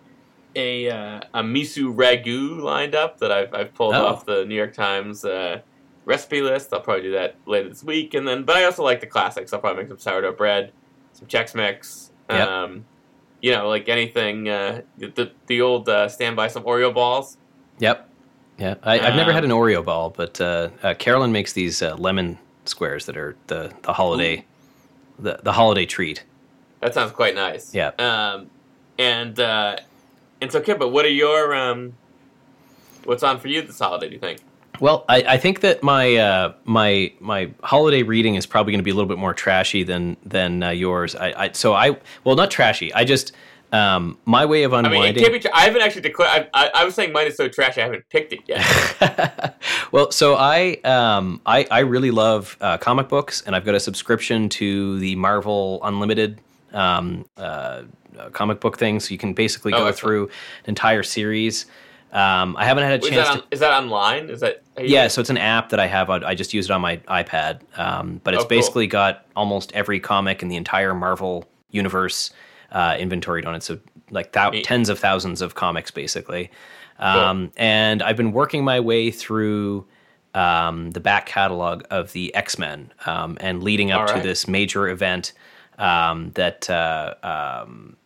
a uh, a miso ragu lined up that I've I've pulled
Oh.
off the New York Times uh, recipe list. I'll probably do that later this week, and then but I also like the classics. I'll probably make some sourdough bread, some Chex Mix.
Yep.
Um, you know, like anything. Uh, the the old uh, stand by some Oreo balls.
Yep. Yeah. I, I've never
Um,
had an Oreo ball, but uh, uh, Carolyn makes these uh, lemon squares that are the the holiday, the the holiday treat.
That sounds quite nice.
Yeah.
Um, and uh, and so, Kip, but what are your um, what's on for you this holiday? Do you think?
Well, I, I think that my uh, my my holiday reading is probably going to be a little bit more trashy than than uh, yours. I, I so I well not trashy. I just um, my way of
I mean,
unwinding.
it can't be. Tra- I haven't actually declared. I, I, I was saying mine is so trashy. I haven't picked it yet.
Well, so I um I I really love uh, comic books, and I've got a subscription to the Marvel Unlimited um uh, uh, comic book thing, so you can basically
Oh,
go
excellent.
through an entire series. Um, I haven't had a
is,
chance
that
to.
on, is that online? Is that how you-
Yeah, so it's an app that I have. on- I just use it on my iPad, um, but it's
Oh, cool.
basically got almost every comic in the entire Marvel universe uh, inventoried on it. So like thou-
Neat.
tens of thousands of comics, basically. Um, And I've been working my way through um, the back catalog of the X-Men um, and leading up
All
to
right.
this major event um, that uh, um,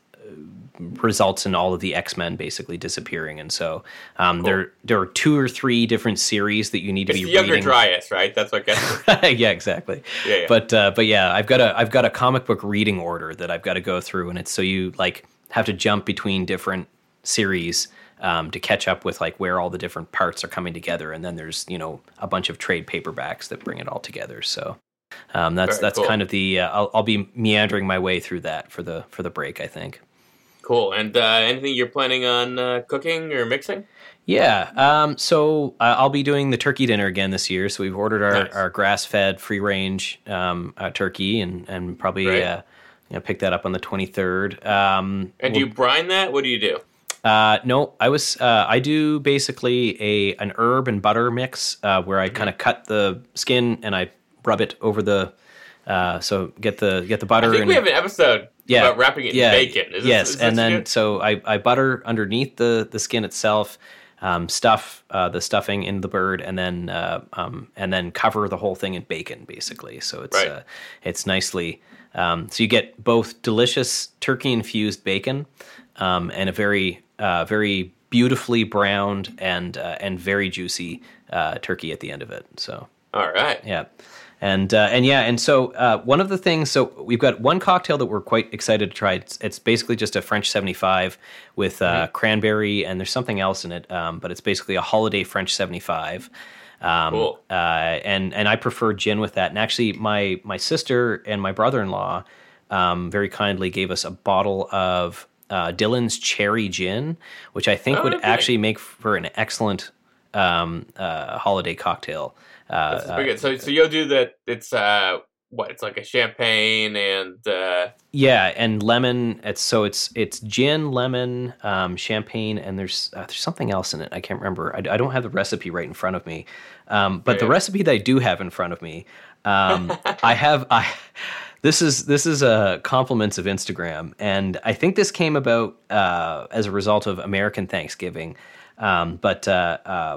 results in all of the X-Men basically disappearing. And so um,
Cool.
there there are two or three different series that you need to
It's
be
the younger
reading.
Dryas, right? That's what gets it.
Yeah, exactly.
Yeah, yeah.
But uh, but yeah, I've got a I've got a comic book reading order that I've got to go through, and it's so you like have to jump between different series um, to catch up with like where all the different parts are coming together, and then there's you know a bunch of trade paperbacks that bring it all together. So um, that's
Very
that's
cool.
kind of the uh, I'll, I'll be meandering my way through that for the for the break, I think.
Cool. And uh, anything you're planning on uh, cooking or mixing?
Yeah. Um, so uh, I'll be doing the turkey dinner again this year. So we've ordered our,
Nice.
our grass-fed, free-range um, uh, turkey, and and probably
Great.
uh, you know pick that up on the twenty-third. Um,
And do you brine that? What do you do?
uh, no, I was uh, I do basically a an herb and butter mix uh, where I kind of cut the skin and I rub it over the uh, so get the get the butter.
I think
and,
we have an episode
Yeah,
about wrapping it
yeah,
in bacon. Is
yes,
this, is
and
this
then
good?
so I, I butter underneath the, the skin itself, um, stuff uh, the stuffing in the bird, and then uh, um, and then cover the whole thing in bacon, basically. So it's
Right.
uh, it's nicely um, so you get both delicious turkey infused bacon um, and a very uh, very beautifully browned and uh, and very juicy uh, turkey at the end of it. So.
All right.
Yeah. And uh, and yeah, and so uh, one of the things, so we've got one cocktail that we're quite excited to try. It's, it's basically just a French seventy-five with uh,
Mm-hmm.
cranberry, and there's something else in it, um, but it's basically a holiday French seventy-five. Um,
Cool.
Uh, and and I prefer gin with that. And actually, my my sister and my brother-in-law um, very kindly gave us a bottle of uh, Dylan's Cherry Gin, which I think
Oh,
would
okay.
actually make for an excellent um, uh, holiday cocktail. Uh,
This is pretty good. So, so you'll do that. It's uh, what? It's like a champagne and uh,
Yeah, and lemon. It's so it's it's gin, lemon, um, champagne, and there's uh, there's something else in it. I can't remember. I, I don't have the recipe right in front of me, um, but the
Yeah.
recipe that I do have in front of me, um, I have I. This is this is a compliments of Instagram, and I think this came about uh, as a result of American Thanksgiving. Um, but uh, uh,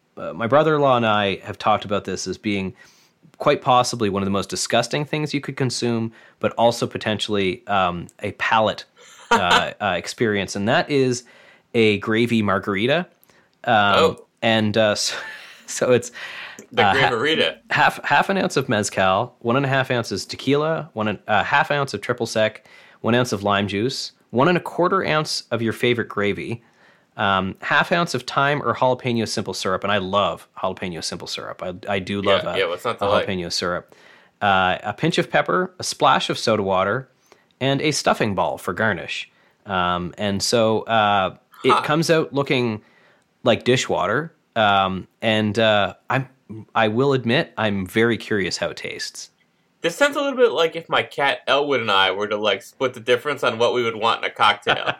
uh, my brother-in-law and I have talked about this as being quite possibly one of the most disgusting things you could consume, but also potentially um, a palate uh, uh, experience, and that is a gravy margarita. Um,
oh,
and uh, so, so it's
the
uh,
gravarita.
ha- half half an ounce of mezcal, one and a half ounces tequila, one and a half ounce of triple sec, one ounce of lime juice, one and a quarter ounce of your favorite gravy, um, half ounce of thyme or jalapeno simple syrup, and I love jalapeno simple syrup. I, I do love
Yeah,
a,
yeah, what's not to
a
like?
jalapeno syrup. Uh, a pinch of pepper, a splash of soda water, and a stuffing ball for garnish. Um, and so uh, it
Huh.
comes out looking like dishwater. Um, and uh, I'm I will admit I'm very curious how it tastes.
This sounds a little bit like if my cat Elwood and I were to like split the difference on what we would want in a cocktail.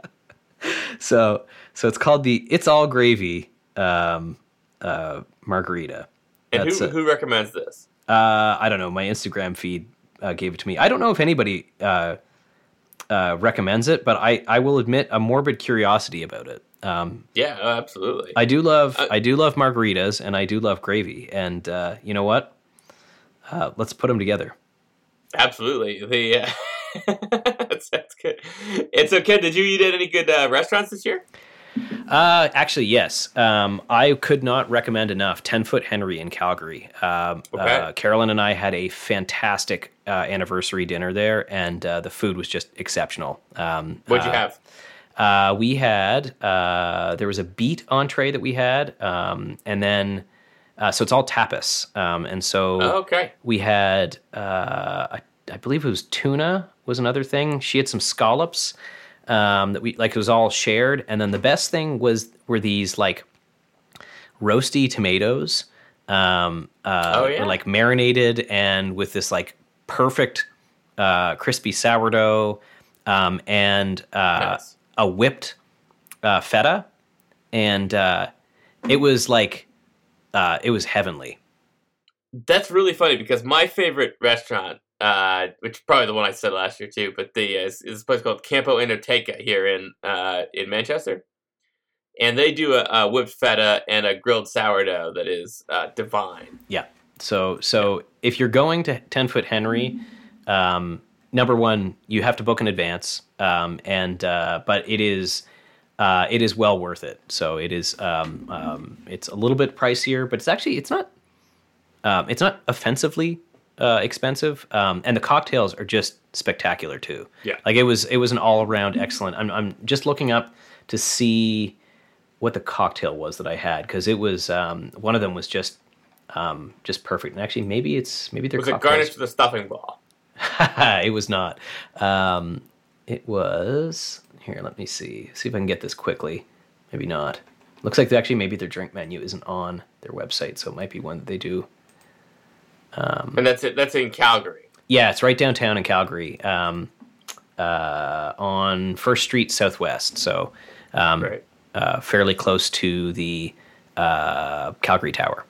So so it's called the It's All Gravy um, uh, margarita.
And
That's
who
a-
who recommends this?
Uh, I don't know. My Instagram feed uh, gave it to me. I don't know if anybody uh, uh, recommends it, but I, I will admit a morbid curiosity about it. Um,
Yeah, oh, absolutely.
I do love
Uh,
I do love margaritas, and I do love gravy. And uh, you know what? Uh, let's put them together.
Absolutely. The uh, that's, that's good. And so, Ken, did you eat at any good uh, restaurants this year?
Uh, actually, yes. Um, I could not recommend enough Ten Foot Henry in Calgary. Um,
Okay.
uh, Carolyn and I had a fantastic uh, anniversary dinner there, and uh, the food was just exceptional. Um,
What'd you
uh,
have?
Uh, we had uh, there was a beet entree that we had, um, and then uh, so it's all tapas, um, and so
Oh, okay.
we had uh, I, I believe it was tuna was another thing. She had some scallops um, that we like. It was all shared, and then the best thing was were these like roasty tomatoes, um, uh,
Oh, yeah?
were, like marinated and with this like perfect uh, crispy sourdough um, and uh,
Nice.
a whipped uh, feta, and uh, it was like uh, it was heavenly.
That's really funny because my favorite restaurant, uh, which is probably the one I said last year too, but the uh, is, is a place called Campo Enoteca here in uh, in Manchester, and they do a, a whipped feta and a grilled sourdough that is uh, divine.
Yeah. So so if you're going to Ten Foot Henry, um, number one, you have to book in advance, um, and uh, but it is uh, it is well worth it. So it is um, um, it's a little bit pricier, but it's actually it's not um, it's not offensively uh, expensive, um, and the cocktails are just spectacular too.
Yeah.
Like it was it was an all around excellent. I'm I'm just looking up to see what the cocktail was that I had because it was um, one of them was just um, just perfect. And actually, maybe it's maybe they're
Was it
cocktails.
garnished with a stuffing ball?
It was not. Um, it was here. Let me see. See if I can get this quickly. Maybe not. Looks like they actually maybe their drink menu isn't on their website, so it might be one that they do.
And that's it. That's in Calgary.
Yeah, it's right downtown in Calgary, um, uh, on First Street Southwest. So um,
Right.
uh, fairly close to the uh, Calgary Tower.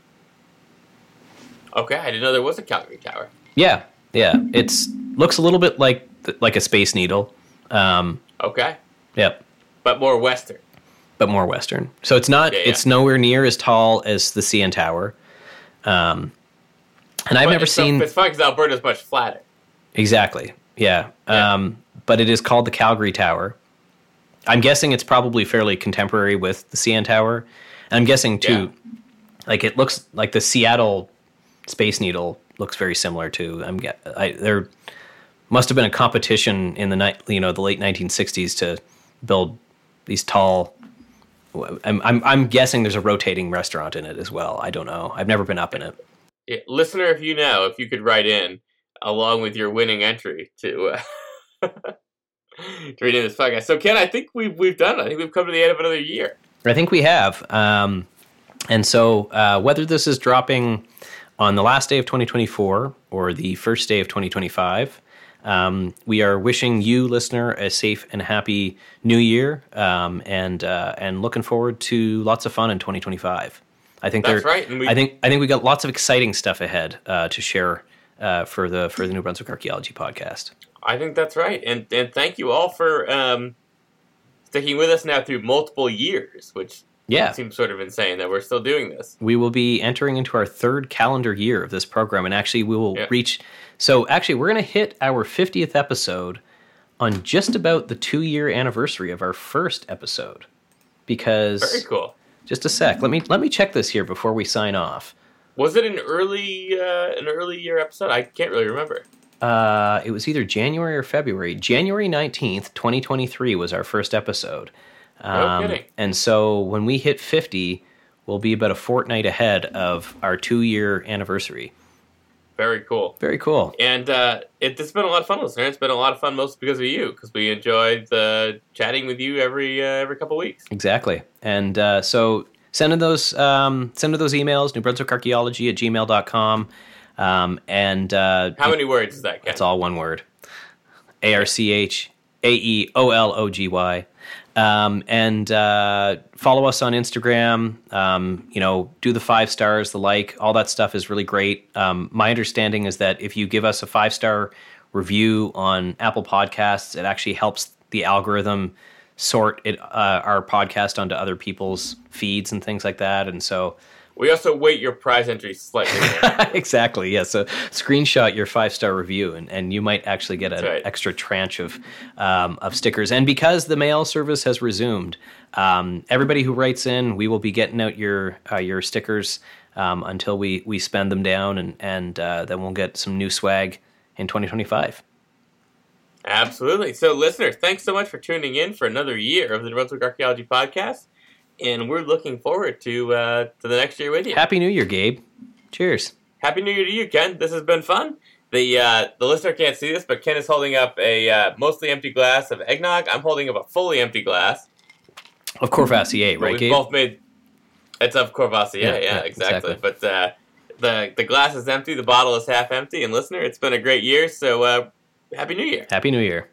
Okay, I didn't know there was a Calgary Tower.
Yeah, yeah. It's looks a little bit like like a Space Needle. Um,
Okay,
yep,
but more Western.
but more Western. So it's not.
Yeah, yeah.
It's nowhere near as tall as the C N Tower. Um, and I've
But
never
it's so-
seen
It's fun because Alberta's much flatter.
exactly. Yeah.
Yeah.
Um, but it is called the Calgary Tower. I'm guessing it's probably fairly contemporary with the C N Tower. And I'm guessing too, like it looks like the Seattle Space Needle looks very similar to. I'm get. I, there must have been a competition in the night, you know, the late nineteen sixties to build these tall. I'm, I'm I'm guessing there's a rotating restaurant in it as well. I don't know. I've never been up in it.
Yeah, listener, if you know, if you could write in along with your winning entry to uh, to renew this podcast. So, Ken, I think we've we've done it. I think we've come to the end of another year.
I think we have. Um, and so uh, whether this is dropping on the last day of twenty twenty-four or the first day of twenty twenty-five, um, we are wishing you, listener, a safe and happy new year, um, and uh, and looking forward to lots of fun in twenty twenty-five. I think
That's
there-
right, and we-
I think I think we got lots of exciting stuff ahead uh, to share uh, for the for the New Brunswick Archaeology Podcast.
I think that's right, and and thank you all for um, sticking with us now through multiple years, which
Yeah.
It seems sort of insane that we're still doing this.
We will be entering into our third calendar year of this program, and actually we will
Yeah.
reach... So actually, we're going to hit our fiftieth episode on just about the two-year anniversary of our first episode. Because...
Very cool.
Just a sec. Let me let me check this here before we sign off.
Was it an early uh, an early year episode? I can't really remember.
Uh, it was either January or February. January nineteenth, twenty twenty-three was our first episode.
No kidding.
And so when we hit fifty, we'll be about a fortnight ahead of our two-year anniversary.
Very cool.
Very cool.
And uh, it, it's been a lot of fun, listener. It's been a lot of fun mostly because of you, because we enjoyed the chatting with you every uh, every couple weeks.
Exactly. And uh, so send in those um, send in those emails, New Brunswick Archaeology at gmail dot com. Um, and uh,
How many words is that, Ken?
It's all one word. A R C H A E O L O G Y. Um, and uh, follow us on Instagram. Um, you know, do the five stars, the like, all that stuff is really great. Um, my understanding is that if you give us a five star review on Apple Podcasts, it actually helps the algorithm sort it uh, our podcast onto other people's feeds and things like that. And so
we also weight your prize entry slightly more.
exactly, yeah. So screenshot your five-star review, and, and you might actually get an
right.
extra tranche of um, of stickers. And because the mail service has resumed, um, everybody who writes in, we will be getting out your uh, your stickers um, until we, we spend them down, and, and uh, then we'll get some new swag in twenty twenty-five.
Absolutely. So, listeners, thanks so much for tuning in for another year of the New Brunswick Archaeology Podcast. And we're looking forward to uh, to the next year with you.
Happy New Year, Gabe. Cheers.
Happy New Year to you, Ken. This has been fun. The uh, the listener can't see this, but Ken is holding up a uh, mostly empty glass of eggnog. I'm holding up a fully empty glass.
Of Courvoisier,
But
right,
we've
Gabe?
both made... It's of Courvoisier, yeah,
Yeah,
yeah,
yeah,
exactly.
exactly.
But uh, the, the glass is empty, the bottle is half empty. And listener, it's been a great year, so uh, Happy New Year.
Happy New Year.